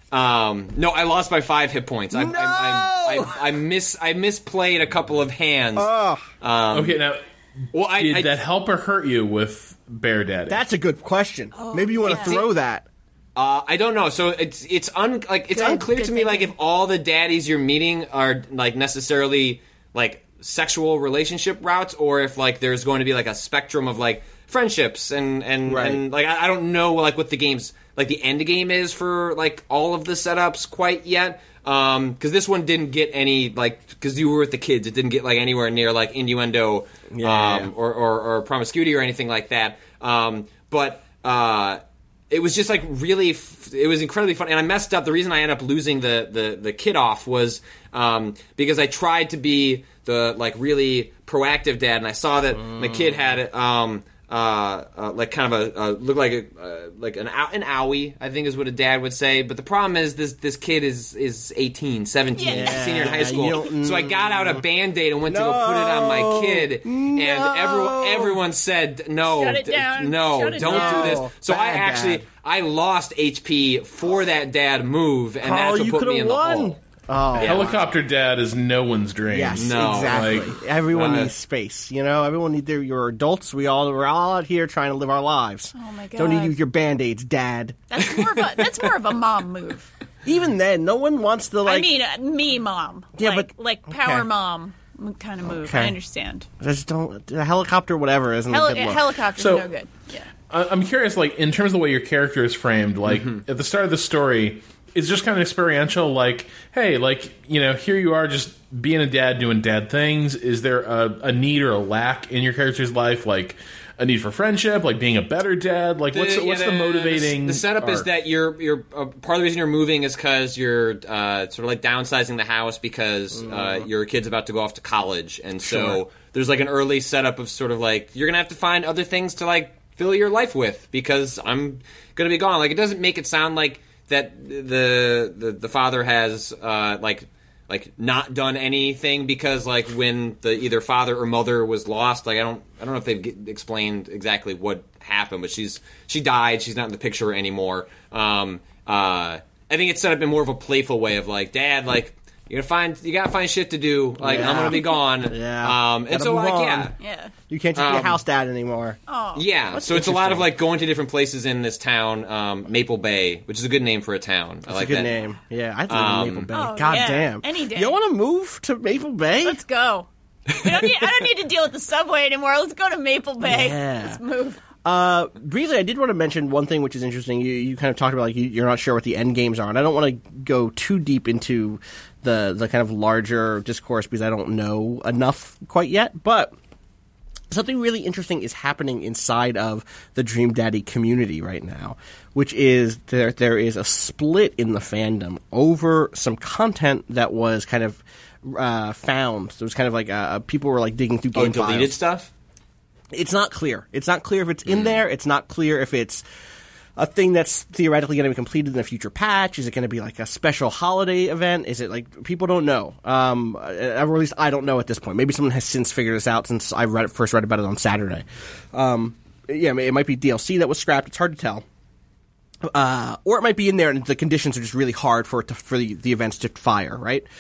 Um, no, I lost by five hit points. I, I, I, I, I miss I misplayed a couple of hands. Okay, now well, I, did I that help or hurt you with Bear Daddy? That's a good question. Maybe you want to yeah. throw that. Uh, I don't know. So it's it's un like it's Good- unclear good to me like thinking. if all the daddies you're meeting are like necessarily like sexual relationship routes, or if like there's going to be like a spectrum of like friendships and and, Right. and like I, I don't know like what the game's like the end game is for like all of the setups quite yet. Um, because this one didn't get any like because you were with the kids, it didn't get like anywhere near like innuendo, Yeah. um, or, or or promiscuity or anything like that. Um, but uh. It was just like really, f- it was incredibly fun, and I messed up. The reason I ended up losing the the, the kid off was um, because I tried to be the like really proactive dad, and I saw that my kid had um, uh, uh, like kind of a uh, looked like a uh, like an ow- an owie, I think is what a dad would say. But the problem is this this kid is is eighteen, seventeen, Yeah. senior in high you school. don't- So I got out a Band-Aid and went to go put it on my kid, and No. everyone everyone said no, Shut it d- down. no, Shut it don't down. do this. So I Bad actually. dad. I lost H P for that dad move, and Carl, that's what you put could've me in the won. hole. Oh, Helicopter Dad is no one's dream. yes, No, exactly. like- Everyone Uh, needs space. You know, everyone needs their. You're adults. We all we're all out here trying to live our lives. Oh my Don't need God. you with your band-aids, Dad. That's more of a that's more of a mom move. Even then, no one wants to like. I mean, uh, me mom. Yeah, like, but- like power okay. mom kind of move. Okay. I understand. just don't. The helicopter, whatever, isn't Heli- a good look. helicopter's So- no good. Yeah. I- I'm curious, like, in terms of the way your character is framed, like, at the start of the story, it's just kind of experiential, like, hey, like, you know, here you are just being a dad doing dad things. Is there a, a need or a lack in your character's life, like, a need for friendship, like being a better dad? Like, what's, the, yeah, what's the motivating The, setup is arc? that you're you're uh, part of the reason you're moving is because you're uh, sort of like downsizing the house because uh, your kid's about to go off to college, and so Sure. there's like an early setup of sort of like you're gonna have to find other things to like fill your life with because I'm gonna be gone. Like it doesn't make it sound like that the the, the father has uh, like. like not done anything because like when the either father or mother was lost, like I don't I don't know if they've g- explained exactly what happened, but she's she died. She's not in the picture anymore. Um, uh, I think it's set up in more of a playful way of like, Dad, like you're gonna find you gotta find shit to do. Like Yeah. I'm gonna be gone. Yeah. Um, and Gotta so move like on. yeah. Yeah. You can't just be a Um, house dad anymore. Oh. Yeah, so it's a lot of like going to different places in this town, um, Maple Bay, which is a good name for a town. I That's like a good that name. Yeah, I'd live Um, in Maple Bay. Oh, God yeah. damn. Any day. You want to move to Maple Bay? Let's go. We don't need, I don't need to deal with the subway anymore. Let's go to Maple Bay. Yeah. Let's move. Uh, briefly, I did want to mention one thing which is interesting. You, you kind of talked about like you, you're not sure what the end games are, and I don't want to go too deep into the the kind of larger discourse because I don't know enough quite yet. But something really interesting is happening inside of the Dream Daddy community right now, which is there there is a split in the fandom over some content that was kind of uh, found. There was kind of like uh, people were like digging through Oh, game deleted files. stuff. It's not clear. It's not clear if it's in there. It's not clear if it's a thing that's theoretically going to be completed in a future patch. Is it going to be like a special holiday event? Is it like people don't know? Um, or at least I don't know at this point. Maybe someone has since figured this out since I read first read about it on Saturday. Um, yeah, it might be D L C that was scrapped. It's hard to tell. Uh, or it might be in there and the conditions are just really hard for it to, for the, the events to fire, right?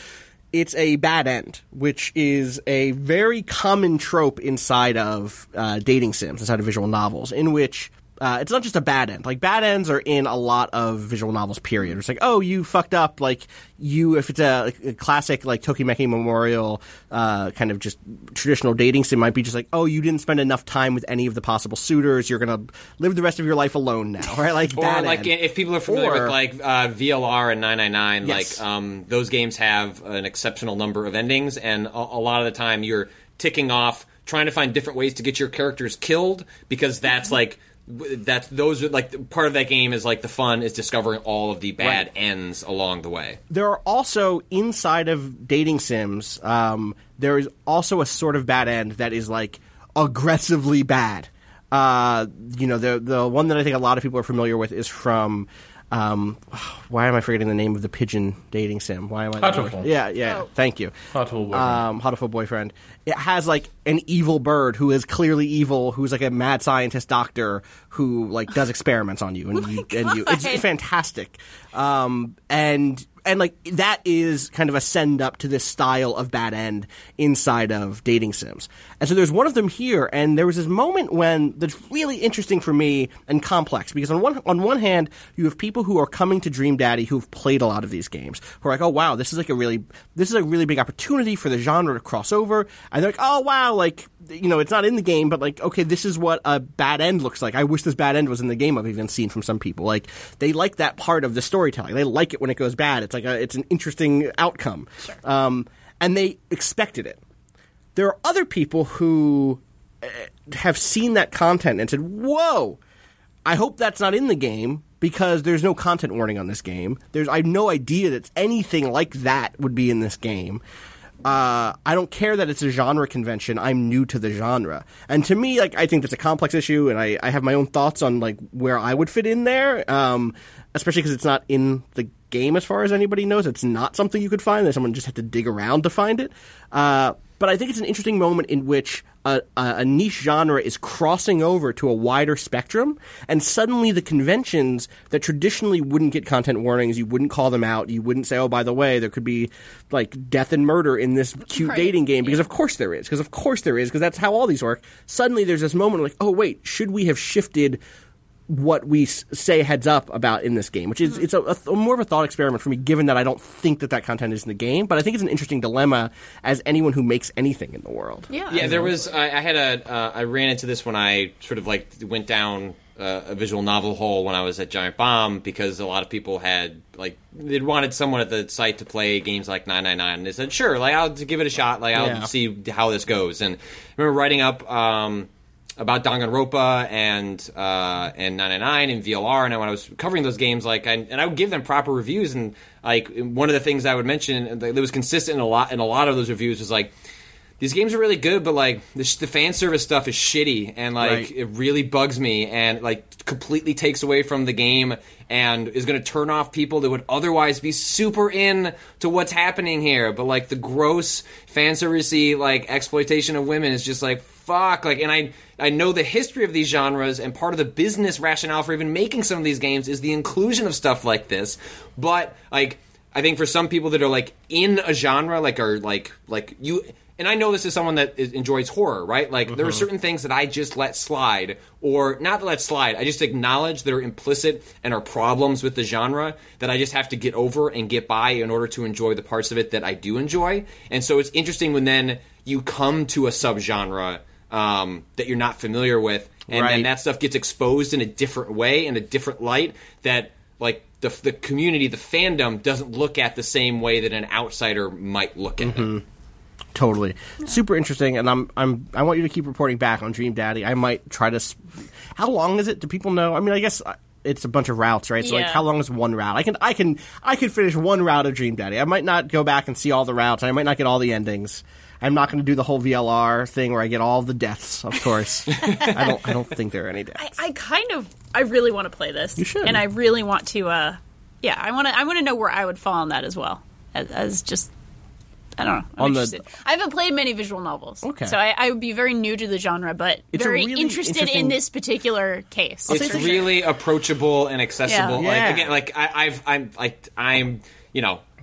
it's a bad end, which is a very common trope inside of uh, dating sims, inside of visual novels, in which uh, it's not just a bad end. Like, bad ends are in a lot of visual novels, period. It's like, oh, you fucked up. Like, you, if it's a, a classic, like, Tokimeki Memorial uh, kind of just traditional dating sim, might be just like, oh, you didn't spend enough time with any of the possible suitors. You're going to live the rest of your life alone now, right? Like, or, bad like, end. if people are familiar Or, with, like, uh, V L R and nine nine nine, Yes. like, um, those games have an exceptional number of endings, and a, a lot of the time you're ticking off, trying to find different ways to get your characters killed, because that's, like, That's those are like part of that game is like the fun is discovering all of the bad Right. ends along the way. There are also, inside of dating sims, um, there is also a sort of bad end that is like aggressively bad. Uh, you know, the the one that I think a lot of people are familiar with is from. Um, why am I forgetting the name of the pigeon dating sim? Why am I? Hatoful. Yeah, yeah. Oh. Thank you. Hatoful boyfriend. Um, Hatoful boyfriend. It has like an evil bird who is clearly evil, who's like a mad scientist doctor who like does experiments on you, and you and you. It's God. fantastic. Um, and and like that is kind of a send up to this style of bad end inside of dating sims. And so there's one of them here, and there was this moment when that's really interesting for me and complex, because on one on one hand you have people who are coming to Dream Daddy who've played a lot of these games, who are like, oh wow, this is like a really this is a really big opportunity for the genre to cross over, and they're like, oh wow, like, you know, it's not in the game, but like, okay, this is what a bad end looks like. I wish this bad end was in the game. I've even seen from some people, like, they like that part of the storytelling. They like it when it goes bad. It's like a, it's an interesting outcome. Sure. Um, and they expected it. There are other people who uh, have seen that content and said, whoa, I hope that's not in the game, because there's no content warning on this game. There's I have no idea that anything like that would be in this game. Uh, I don't care that it's a genre convention. I'm new to the genre. And to me, like, I think that's a complex issue, and I, I have my own thoughts on, like, where I would fit in there, um, especially because it's not in the game as far as anybody knows. It's not something you could find. That someone just had to dig around to find it. Uh, but I think it's an interesting moment in which a, a, a niche genre is crossing over to a wider spectrum, and suddenly the conventions that traditionally wouldn't get content warnings, you wouldn't call them out, you wouldn't say, oh, by the way, there could be like death and murder in this cute Right. dating game, because Yeah. of course there is, because of course there is, because that's how all these work. Suddenly there's this moment like, oh wait, should we have shifted what we s- say heads up about in this game, which is it's a, a, a more of a thought experiment for me, given that I don't think that that content is in the game, but I think it's an interesting dilemma as anyone who makes anything in the world. Yeah. Yeah, there was. I, I had a. Uh, I ran into this when I sort of like went down uh, a visual novel hole when I was at Giant Bomb, because a lot of people had like they'd wanted someone at the site to play games like nine nine nine, and they said, sure, like I'll give it a shot, like I'll Yeah. see how this goes. And I remember writing up. Um, about Danganronpa and uh, and nine nine nine and V L R, and when I was covering those games, like, I, and I would give them proper reviews, and like one of the things I would mention that was consistent in a lot in a lot of those reviews was like, these games are really good, but like the, the fan service stuff is shitty, and like Right. it really bugs me, and like completely takes away from the game, and is going to turn off people that would otherwise be super in to what's happening here. But like the gross fan servicey like exploitation of women is just like fuck. Like, and I I know the history of these genres, and part of the business rationale for even making some of these games is the inclusion of stuff like this. But like, I think for some people that are like in a genre, like are like like you. And I know this is someone that is, enjoys horror, right? Like, mm-hmm. there are certain things that I just let slide, or not let slide, I just acknowledge that are implicit and are problems with the genre that I just have to get over and get by in order to enjoy the parts of it that I do enjoy. And so it's interesting when then you come to a subgenre um, that you're not familiar with, and Right. then that stuff gets exposed in a different way, in a different light, that, like, the, the community, the fandom, doesn't look at the same way that an outsider might look at Mm-hmm. it. Totally, super interesting, and I'm I'm I want you to keep reporting back on Dream Daddy. I might try to. Sp- how long is it? Do people know? I mean, I guess it's a bunch of routes, right? So like, Yeah. how long is one route? I can I can I can finish one route of Dream Daddy. I might not go back and see all the routes. I might not get all the endings. I'm not going to do the whole V L R thing where I get all the deaths. Of course, I don't I don't think there are any deaths. I, I kind of, I really want to play this. You should. And I really want to, uh, yeah, I want to, I want to know where I would fall on that as well. As, as just, I don't know. I'm On the- interested. I haven't played many visual novels. Okay. So I, I would be very new to the genre, but It's a very really interested interesting- in this particular case. It's for sure. really approachable and accessible. Yeah. Like Yeah. again, like I, I've, I'm, like I'm, you know,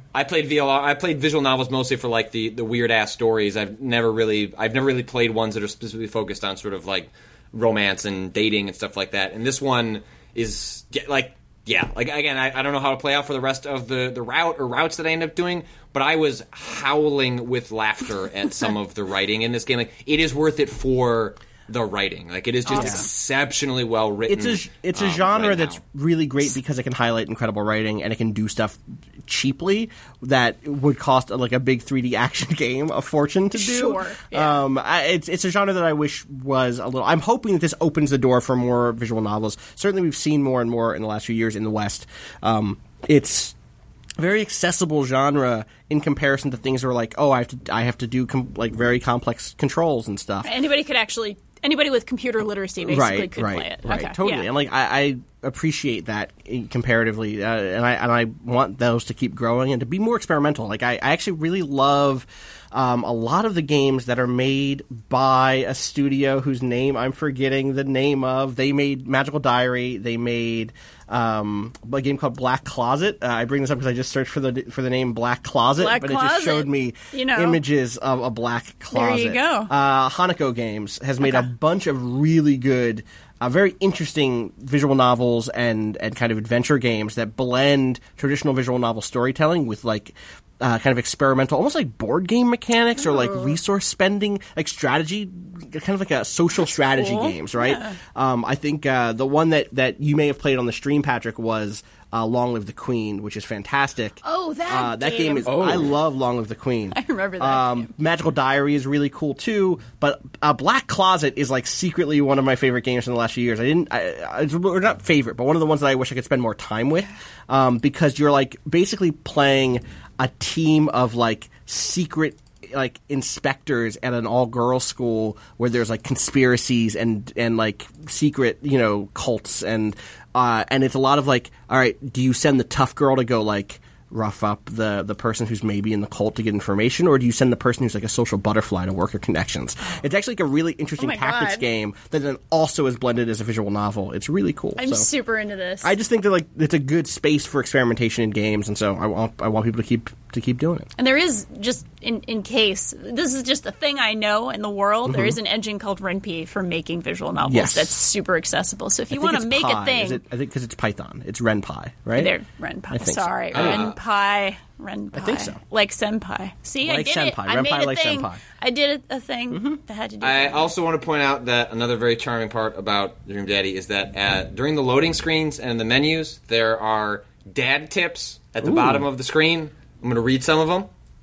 I played V L R. I played visual novels mostly for like the, the weird ass stories. I've never really I've never really played ones that are specifically focused on sort of like romance and dating and stuff like that. And this one is like yeah, like again, I, I don't know how to play out for the rest of the, the route or routes that I end up doing, but I was howling with laughter at some of the writing in this game. Like it is worth it for the writing. Like it is just Awesome. exceptionally well written. It's a it's a um, genre right that's now. really great because it can highlight incredible writing and it can do stuff cheaply that would cost like a big three D action game a fortune to do. Sure, yeah. Um, I, it's it's a genre that I wish was a little. I'm hoping that this opens the door for more visual novels. Certainly, we've seen more and more in the last few years in the West. Um, it's a very accessible genre in comparison to things that are like, oh, I have to I have to do com- like very complex controls and stuff. Anybody could actually, anybody with computer literacy basically right, could right, play it. Right, okay, totally. yeah. And like I, I appreciate that comparatively, uh, and I and I want those to keep growing and to be more experimental. Like I, I actually really love um, a lot of the games that are made by a studio whose name I'm forgetting the name of. They made Magical Diary. They made um, a game called Black Closet. Uh, I bring this up because I just searched for the for the name Black Closet, Black but it Closet. just showed me You know. images of a black closet. There you go. Uh, Hanako Games has made a bunch of really good, uh, very interesting visual novels and, and kind of adventure games that blend traditional visual novel storytelling with like uh, kind of experimental, almost like board game mechanics or like resource spending, like strategy, kind of like a social strategy cool. games, right? Yeah. Um, I think uh, the one that, that you may have played on the stream, Patrick, was uh, Long Live the Queen, which is fantastic. Oh, that uh, that game, game. is. Oh. I love Long Live the Queen. I remember that Um, game. Magical Diary is really cool too, but uh, Black Closet is like secretly one of my favorite games in the last few years. I didn't, I, I, it's or not favorite, but one of the ones that I wish I could spend more time with, um, because you're like basically playing a team of like secret like inspectors at an all-girls school where there's like conspiracies and and like secret, you know, cults and uh, and it's a lot of like, all right, do you send the tough girl to go like rough up the the person who's maybe in the cult to get information, or do you send the person who's like a social butterfly to work her connections? It's actually like a really interesting Oh my tactics God. game that then also is blended as a visual novel. It's really cool. I'm so. super into this. I just think that like it's a good space for experimentation in games, and so I want I want people to keep to keep doing it. And there is, just in, in case, this is just a thing I know in the world, there is an engine called Ren'Py for making visual novels Yes. that's super accessible. So if you I think want to it's make Pi. a thing, Is it, I think because it's Python. It's RenPy, right? they're I Ren'Py. think so. Sorry, Uh, Ren'Py. Ren'Py. I think so. Like Senpai. See, I Like did Senpai. it. I Ren'Py made a like thing. Senpai. I did a thing that had to do with I it. also want to point out that another very charming part about Dream Daddy is that at, during the loading screens and the menus, there are dad tips at the bottom of the screen. I'm going to read some of them.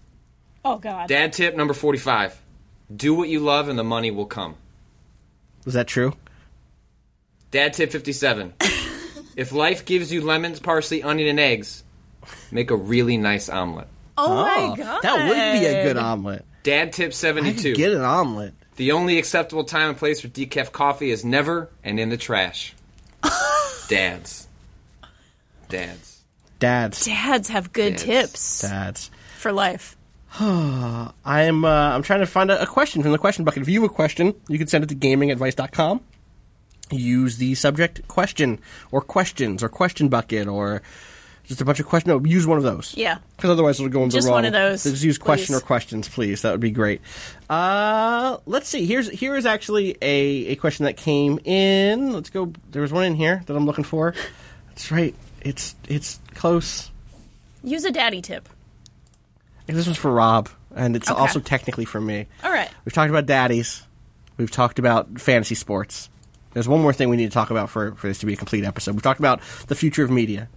Oh, God. Dad tip number forty-five. Do what you love and the money will come. Was that true? Dad tip fifty-seven. If life gives you lemons, parsley, onion, and eggs, make a really nice omelet. Oh, my Oh, God. that would be a good omelet. Dad tip I seventy-two. could get an omelet. The only acceptable time and place for decaf coffee is never and in the trash. Dads. Dads. Dads. Dads have good Dads. tips Dads. for life. I'm uh, I'm trying to find a, a question from the question bucket. If you have a question, you can send it to gaming advice dot com. Use the subject question or questions or question bucket or just a bunch of questions. No, use one of those. Yeah. Because otherwise it'll go into Just the wrong. one of those, Just use question please. or questions, please. That would be great. Uh, let's see. Here's here is actually a, a question that came in. Let's go. There was one in here that I'm looking for. That's right. It's it's close. Use a daddy tip. This was for Rob, and it's Okay. also technically for me. All right. We've talked about daddies. We've talked about fantasy sports. There's one more thing we need to talk about for, for this to be a complete episode. We've talked about the future of media.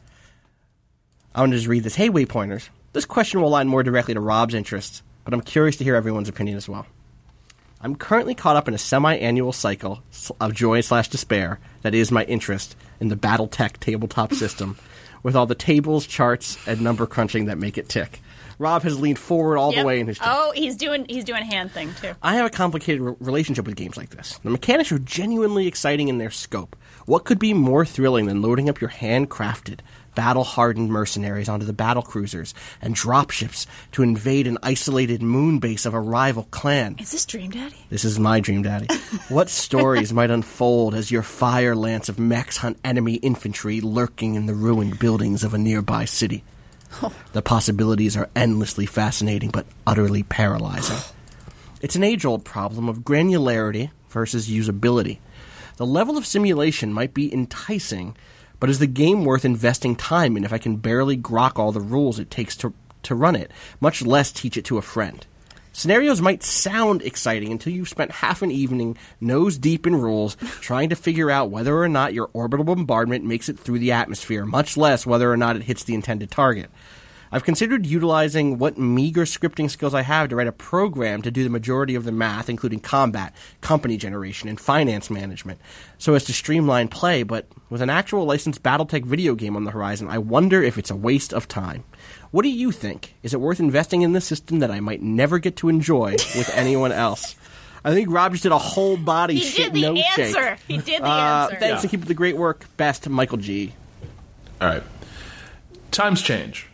I want to just read this. Hey, Waypointers. This question will align more directly to Rob's interests, but I'm curious to hear everyone's opinion as well. I'm currently caught up in a semi-annual cycle of joy slash despair that is my interest in the BattleTech tabletop system, with all the tables, charts, and number crunching that make it tick. Rob has leaned forward all Yep. the way in his chair. Oh, he's doing he's doing a hand thing too. I have a complicated re- relationship with games like this. The mechanics are genuinely exciting in their scope. What could be more thrilling than loading up your handcrafted, battle-hardened mercenaries onto the battle cruisers and dropships to invade an isolated moon base of a rival clan? Is this Dream Daddy? This is my dream, Daddy. What stories might unfold as your fire lance of mechs hunt enemy infantry lurking in the ruined buildings of a nearby city? The possibilities are endlessly fascinating but utterly paralyzing. It's an age-old problem of granularity versus usability. The level of simulation might be enticing, but is the game worth investing time in if I can barely grok all the rules it takes to, to run it, much less teach it to a friend? Scenarios might sound exciting until you've spent half an evening nose deep in rules trying to figure out whether or not your orbital bombardment makes it through the atmosphere, much less whether or not it hits the intended target. I've considered utilizing what meager scripting skills I have to write a program to do the majority of the math, including combat, company generation, and finance management, so as to streamline play, but with an actual licensed BattleTech video game on the horizon, I wonder if it's a waste of time. What do you think? Is it worth investing in this system that I might never get to enjoy with anyone else? I think Rob just did a whole body He shit did the no answer. shake. He did the Uh, answer. thanks and keep up the great work. Best, Michael G. All right. Times change.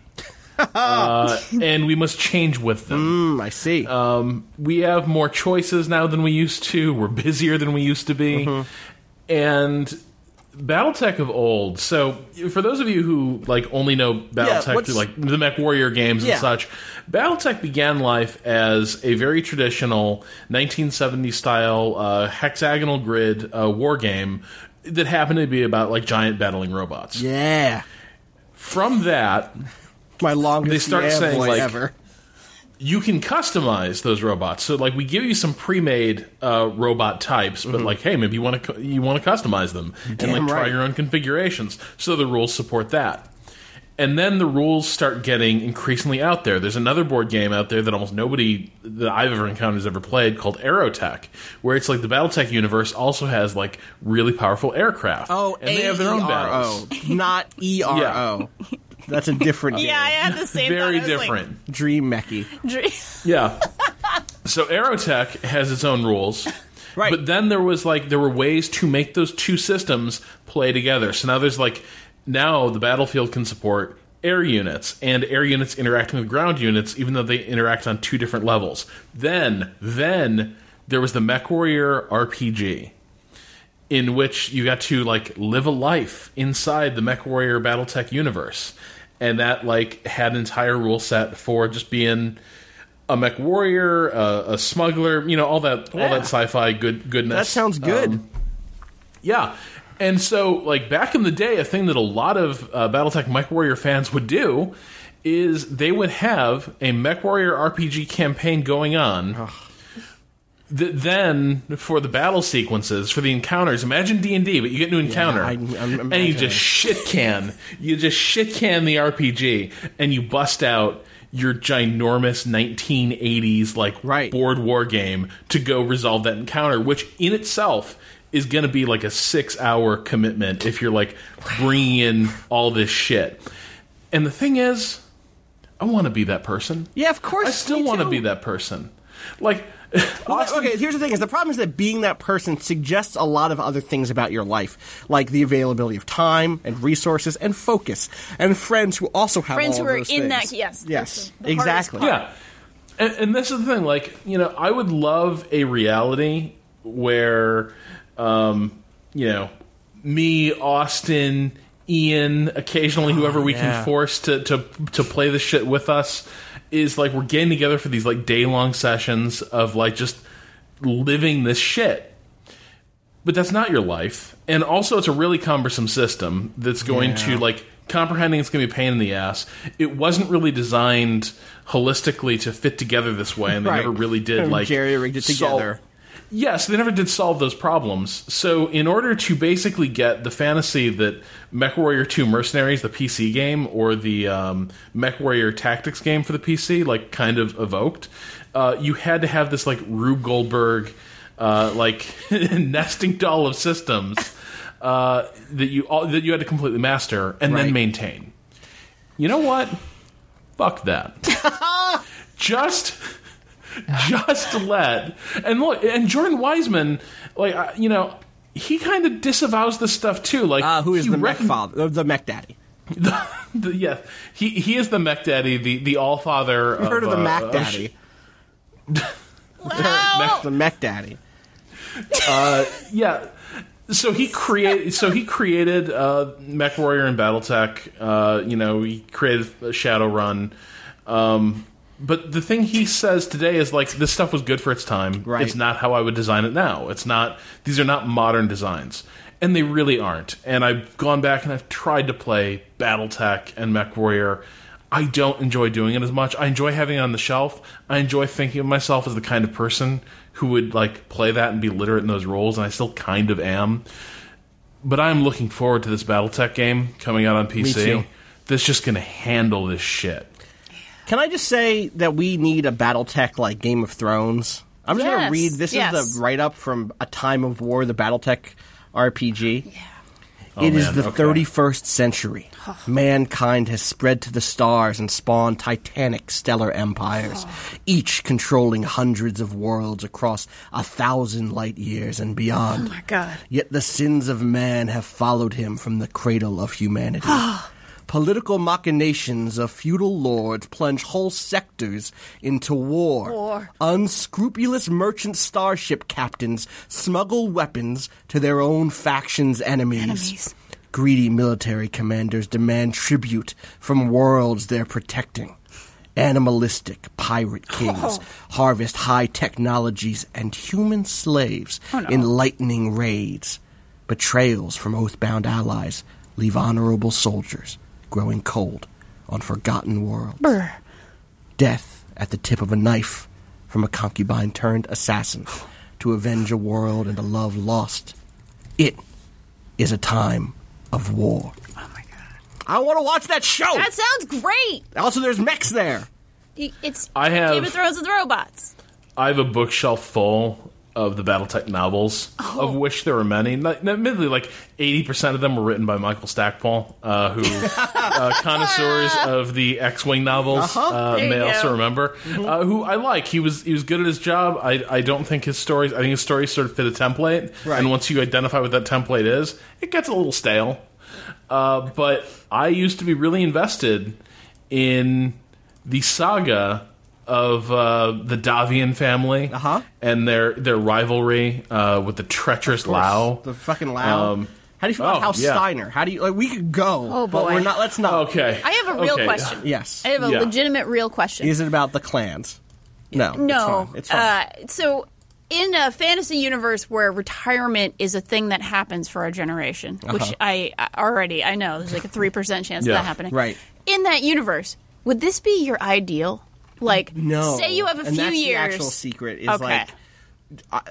uh, and we must change with them. Mm, I see. Um, we have more choices now than we used to. We're busier than we used to be. Mm-hmm. And BattleTech of old. So, for those of you who like only know BattleTech Yeah, through like the MechWarrior games Yeah. and such, BattleTech began life as a very traditional nineteen seventies style uh, hexagonal grid uh, war game that happened to be about like giant battling robots. yeah. From that, My longest they start yeah saying, boy like, ever. you can customize those robots. So, like, we give you some pre-made uh, robot types, but like, hey, maybe you want to you want to customize them and Damn like try right. your own configurations. So the rules support that. And then the rules start getting increasingly out there. There's another board game out there that almost nobody that I've ever encountered has ever played called Aerotech, where it's like the BattleTech universe also has like really powerful aircraft. Oh, and they have their own battles. A E R O, not E R O. That's a different game. yeah, I had the same Very thought. I was different. Dream Mechie. Like, Dream- Yeah. So Aerotech has its own rules. Right. But then there was like there were ways to make those two systems play together. So now there's like now the battlefield can support air units and air units interacting with ground units, even though they interact on two different levels. Then then there was the MechWarrior R P G, in which you got to like live a life inside the MechWarrior BattleTech universe. And that like had an entire rule set for just being a mech warrior, uh, a smuggler, you know, all that, Yeah. all that sci-fi good goodness. That sounds good. Um, yeah, and so like back in the day, a thing that a lot of uh, BattleTech MechWarrior fans would do is they would have a MechWarrior R P G campaign going on. That then, for the battle sequences, for the encounters, imagine D and D, but you get to encounter, I- I'm and you imagining. just shit can, you just shit can the R P G, and you bust out your ginormous nineteen eighties like Right. board war game to go resolve that encounter, which in itself is going to be like a six-hour commitment if you're like bringing in all this shit. And the thing is, I want to be that person. Yeah, of course. I still me want to too. be that person. Like, Well, Austin, okay, here's the thing: is the problem is that being that person suggests a lot of other things about your life, like the availability of time and resources and focus, and friends who also have Friends all who are those in things. that- yes, yes, that's the hardest exactly. part. yeah. And, and this is the thing, like, you know, I would love a reality where, um, you know, me, Austin, Ian, occasionally whoever we yeah. can force to, to, to play this shit with us, is like we're getting together for these like day long sessions of like just living this shit. But that's not your life. And also it's a really cumbersome system that's going Yeah. to like comprehending it's going to be a pain in the ass. It wasn't really designed holistically to fit together this way, and they Right. never really did And like jerry-rigged it sol- together. Yes, they never did solve those problems. So in order to basically get the fantasy that MechWarrior two Mercenaries, the P C game, or the um, MechWarrior Tactics game for the P C, like kind of evoked, uh, you had to have this like Rube Goldberg, uh, like nesting doll of systems uh, that you all, that you had to completely master and Right. then maintain. You know what? Fuck that. Just. Just let and look, and Jordan Weisman, like uh, you know, he kind of disavows this stuff too. Like, Uh, who is he the mech recon- father? The mech daddy. the, the, yeah, he he is the mech daddy, the the all father. I've heard of the uh, Mac uh, daddy. Wow. The mech daddy. yeah. So he created. So he created uh, MechWarrior and BattleTech. Uh, you know, he created Shadowrun. Um, but the thing he says today is like this stuff was good for its time. Right. It's not how I would design it now. It's not. These are not modern designs, and they really aren't. And I've gone back and I've tried to play BattleTech and MechWarrior. I don't enjoy doing it as much. I enjoy having it on the shelf. I enjoy thinking of myself as the kind of person who would like play that and be literate in those roles, and I still kind of am. But I'm looking forward to this BattleTech game coming out on P C. Me too. That's just going to handle this shit. Can I just say that we need a BattleTech like Game of Thrones? I'm just going Yes, to read. This yes. is the write-up from A Time of War, the BattleTech R P G. Yeah. Oh, It is man, the okay. thirty-first century. Mankind has spread to the stars and spawned titanic stellar empires, each controlling hundreds of worlds across a thousand light years and beyond. Oh my God. Yet the sins of man have followed him from the cradle of humanity. Political machinations of feudal lords plunge whole sectors into war. War. Unscrupulous merchant starship captains smuggle weapons to their own faction's enemies. Enemies. Greedy military commanders demand tribute from worlds they're protecting. Animalistic pirate kings harvest high technologies and human slaves in lightning raids. Betrayals from oath-bound allies leave honorable soldiers growing cold on forgotten worlds. Brr. Death at the tip of a knife from a concubine turned assassin to avenge a world and a love lost. It is a time of war. Oh my God. I want to watch that show. That sounds great. Also, there's mechs there. Y- It's I have- Game of Thrones with robots. I have a bookshelf full of the BattleTech novels, Oh. of which there were many. Not, admittedly, like eighty percent of them were written by Michael Stackpole, uh, who uh, connoisseurs of the X-Wing novels uh, There you may go. also remember. Uh, who I like. He was he was good at his job. I I don't think his stories. I think his stories sort of fit a template. Right. And once you identify what that template is, it gets a little stale. Uh, but I used to be really invested in the saga of uh, the Davian family Uh-huh. and their their rivalry uh, with the treacherous Lao. The fucking Lao. Um, How do you feel about oh, House yeah. Steiner? How do you like? We could go. Oh, but boy. we're not. Let's not. Okay, I have a real Okay. question. Yes. I have a Yeah. legitimate real question. Is it about the clans? No. no. It's fine. It's fine. Uh, so, in a fantasy universe where retirement is a thing that happens for our generation, Uh-huh. which I I already I know there's like a three percent chance Yeah. of that happening. Right. In that universe, would this be your ideal? Like, No. say you have a and few that's years. The actual secret is Okay. like, I,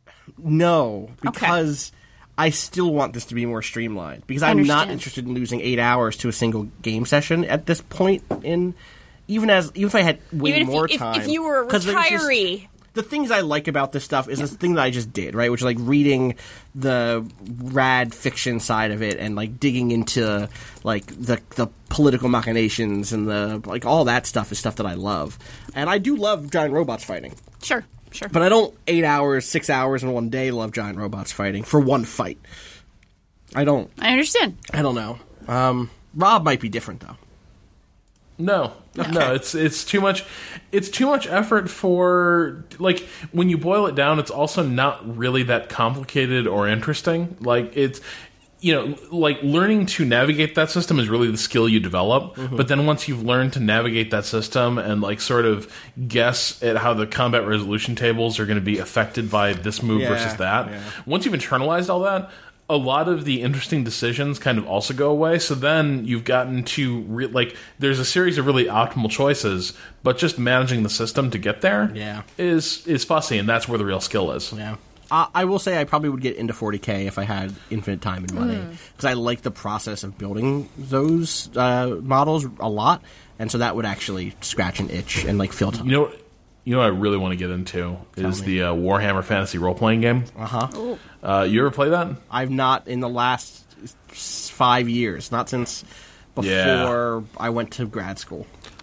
no, because I still want this to be more streamlined. Because I'm not Understand. interested in losing eight hours to a single game session at this point. In even as even if I had way Even if more you, if, time, if you were a 'cause there's just- retiree. the things I like about this stuff is this thing that I just did, right? Which is like reading the rad fiction side of it and like digging into like the the political machinations and the like all that stuff is stuff that I love. And I do love giant robots fighting. Sure, sure. But I don't eight hours, six hours in one day love giant robots fighting for one fight. I don't I understand. I don't know. Um, Rob might be different though. No, no, it's it's too much. It's too much effort for like when you boil it down. It's also not really that complicated or interesting. Like it's you know like learning to navigate that system is really the skill you develop. Mm-hmm. But then once you've learned to navigate that system and like sort of guess at how the combat resolution tables are going to be affected by this move Yeah, versus that. yeah. Once you've internalized all that, a lot of the interesting decisions kind of also go away. So then you've gotten to re- like there's a series of really optimal choices, but just managing the system to get there Yeah. is is fussy, and that's where the real skill is. Yeah. Uh, I will say I probably would get into forty K if I had infinite time and money because I like the process of building those uh, models a lot, and so that would actually scratch an itch and like fill time. You know, you know what I really want to get into is me. the uh, Warhammer Fantasy role playing game. Uh-huh. Uh, you ever play that? I've not in the last s- five years, not since before Yeah. I went to grad school.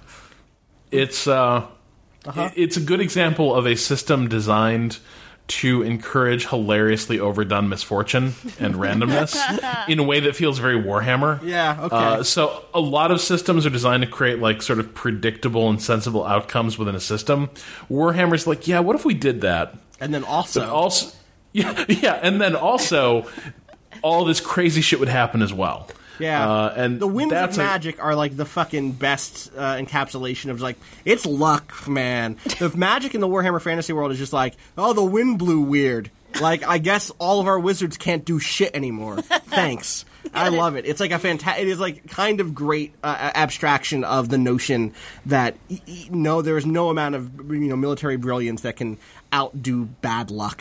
It's uh, Uh-huh. it- it's a good example of a system designed to encourage hilariously overdone misfortune and randomness in a way that feels very Warhammer. Yeah, okay. Uh, so a lot of systems are designed to create like sort of predictable and sensible outcomes within a system. Warhammer's like, yeah, what if we did that? And then also, But also, yeah, yeah, and then also, all this crazy shit would happen as well. Yeah, uh, and the winds that's of a, magic are like the fucking best uh, encapsulation of like it's luck, man. The magic in the Warhammer Fantasy world is just like, oh, the wind blew weird. Like, I guess all of our wizards can't do shit anymore. Thanks. I love it. It's like a fantastic. It is like kind of great uh, abstraction of the notion that y- y- no, there is no amount of you know military brilliance that can outdo bad luck.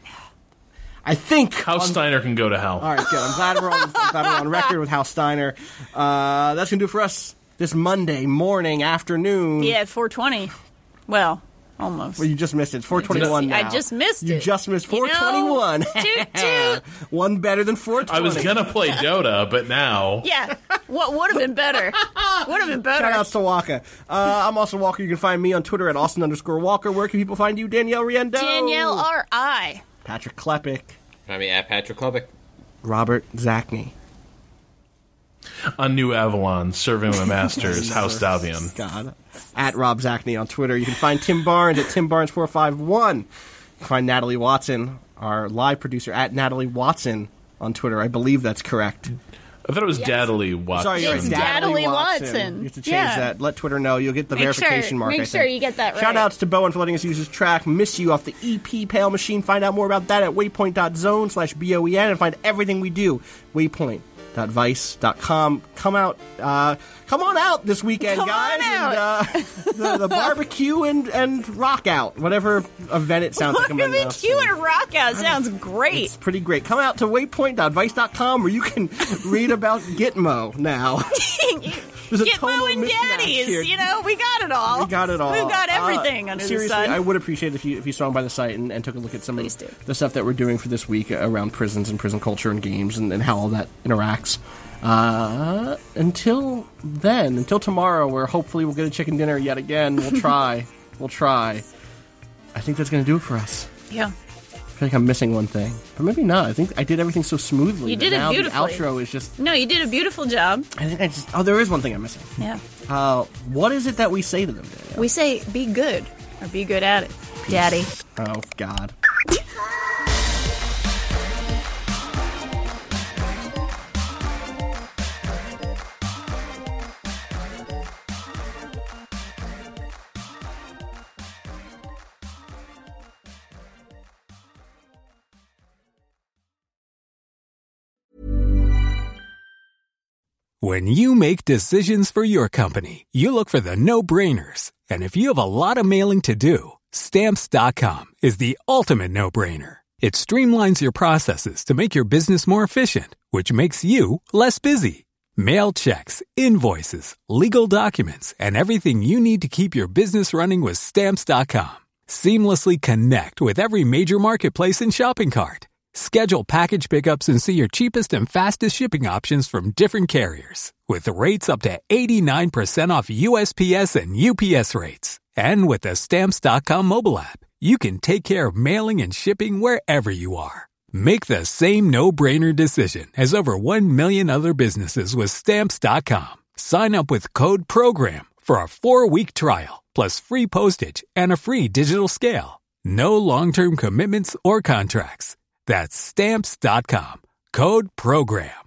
I think House on, Steiner can go to hell. All right, good. I'm glad we're on, I'm glad we're on record with House Steiner. Uh, that's going to do it for us this Monday morning, afternoon. Yeah, at four twenty. Well, almost. Well, you just missed it. It's four twenty-one now. I just missed it. You just missed four twenty-one. You know, toot, toot. One better than four twenty. I was going to play Dota, but now... Yeah. What would have been better? Would have been better. Shout outs to Walker. Uh, I'm also Walker. You can find me on Twitter at Austin underscore Walker. Where can people find you? Danielle Riendo. Danielle R I. Patrick Klepek. I mean, at Patrick Klepek. Robert Zachney. On New Avalon, serving my masters, House Davian. God. At Rob Zachney on Twitter. You can find Tim Barnes at Tim Barnes four five one. You can find Natalie Watson, our live producer, at Natalie Watson on Twitter. I believe that's correct. I thought it was Yes. Daddily Watson. Sorry, It's sorry, Daddily Watson. You have to change Yeah. that. Let Twitter know. You'll get the Make verification sure, mark. make I sure think. you get that right. Shout outs to Bowen for letting us use his track Miss You off the E P Pale Machine. Find out more about that at waypoint.zone slash B O E N and find everything we do. Waypoint dot vice dot com. Come out, uh, come on out this weekend, Come guys. on out. And, uh, the, the barbecue and, and rock out, whatever event it sounds like. I'm in, uh, Barbecue and rock out sounds great. It's pretty great. Come out to waypoint dot vice dot com where you can read about Gitmo now. There's a Get total Mo and mismatch Daddies. here. You know, we got it all. We got it all. We've got everything uh, under seriously, the sun. I would appreciate it if you if you swung by the site and, and took a look at some Please of do. the stuff that we're doing for this week around prisons and prison culture and games and, and how all that interacts. Uh, until then, until tomorrow, where hopefully we'll get a chicken dinner yet again. We'll try. we'll try. I think that's going to do it for us. Yeah. I feel like I'm missing one thing, but maybe not. I think I did everything so smoothly. You that did it now beautifully. The outro is just. No, you did a beautiful job. I think I just. Oh, there is one thing I'm missing. Yeah. Uh, what is it that we say to them, Danielle? We say, be good, or be good at it, Daddy. Oh God. When you make decisions for your company, you look for the no-brainers. And if you have a lot of mailing to do, Stamps dot com is the ultimate no-brainer. It streamlines your processes to make your business more efficient, which makes you less busy. Mail checks, invoices, legal documents, and everything you need to keep your business running with Stamps dot com. Seamlessly connect with every major marketplace and shopping cart. Schedule package pickups and see your cheapest and fastest shipping options from different carriers, with rates up to eighty-nine percent off U S P S and U P S rates. And with the Stamps dot com mobile app, you can take care of mailing and shipping wherever you are. Make the same no-brainer decision as over one million other businesses with Stamps dot com. Sign up with code PROGRAM for a four-week trial, plus free postage and a free digital scale. No long-term commitments or contracts. That's Stamps dot com. Code PROGRAM.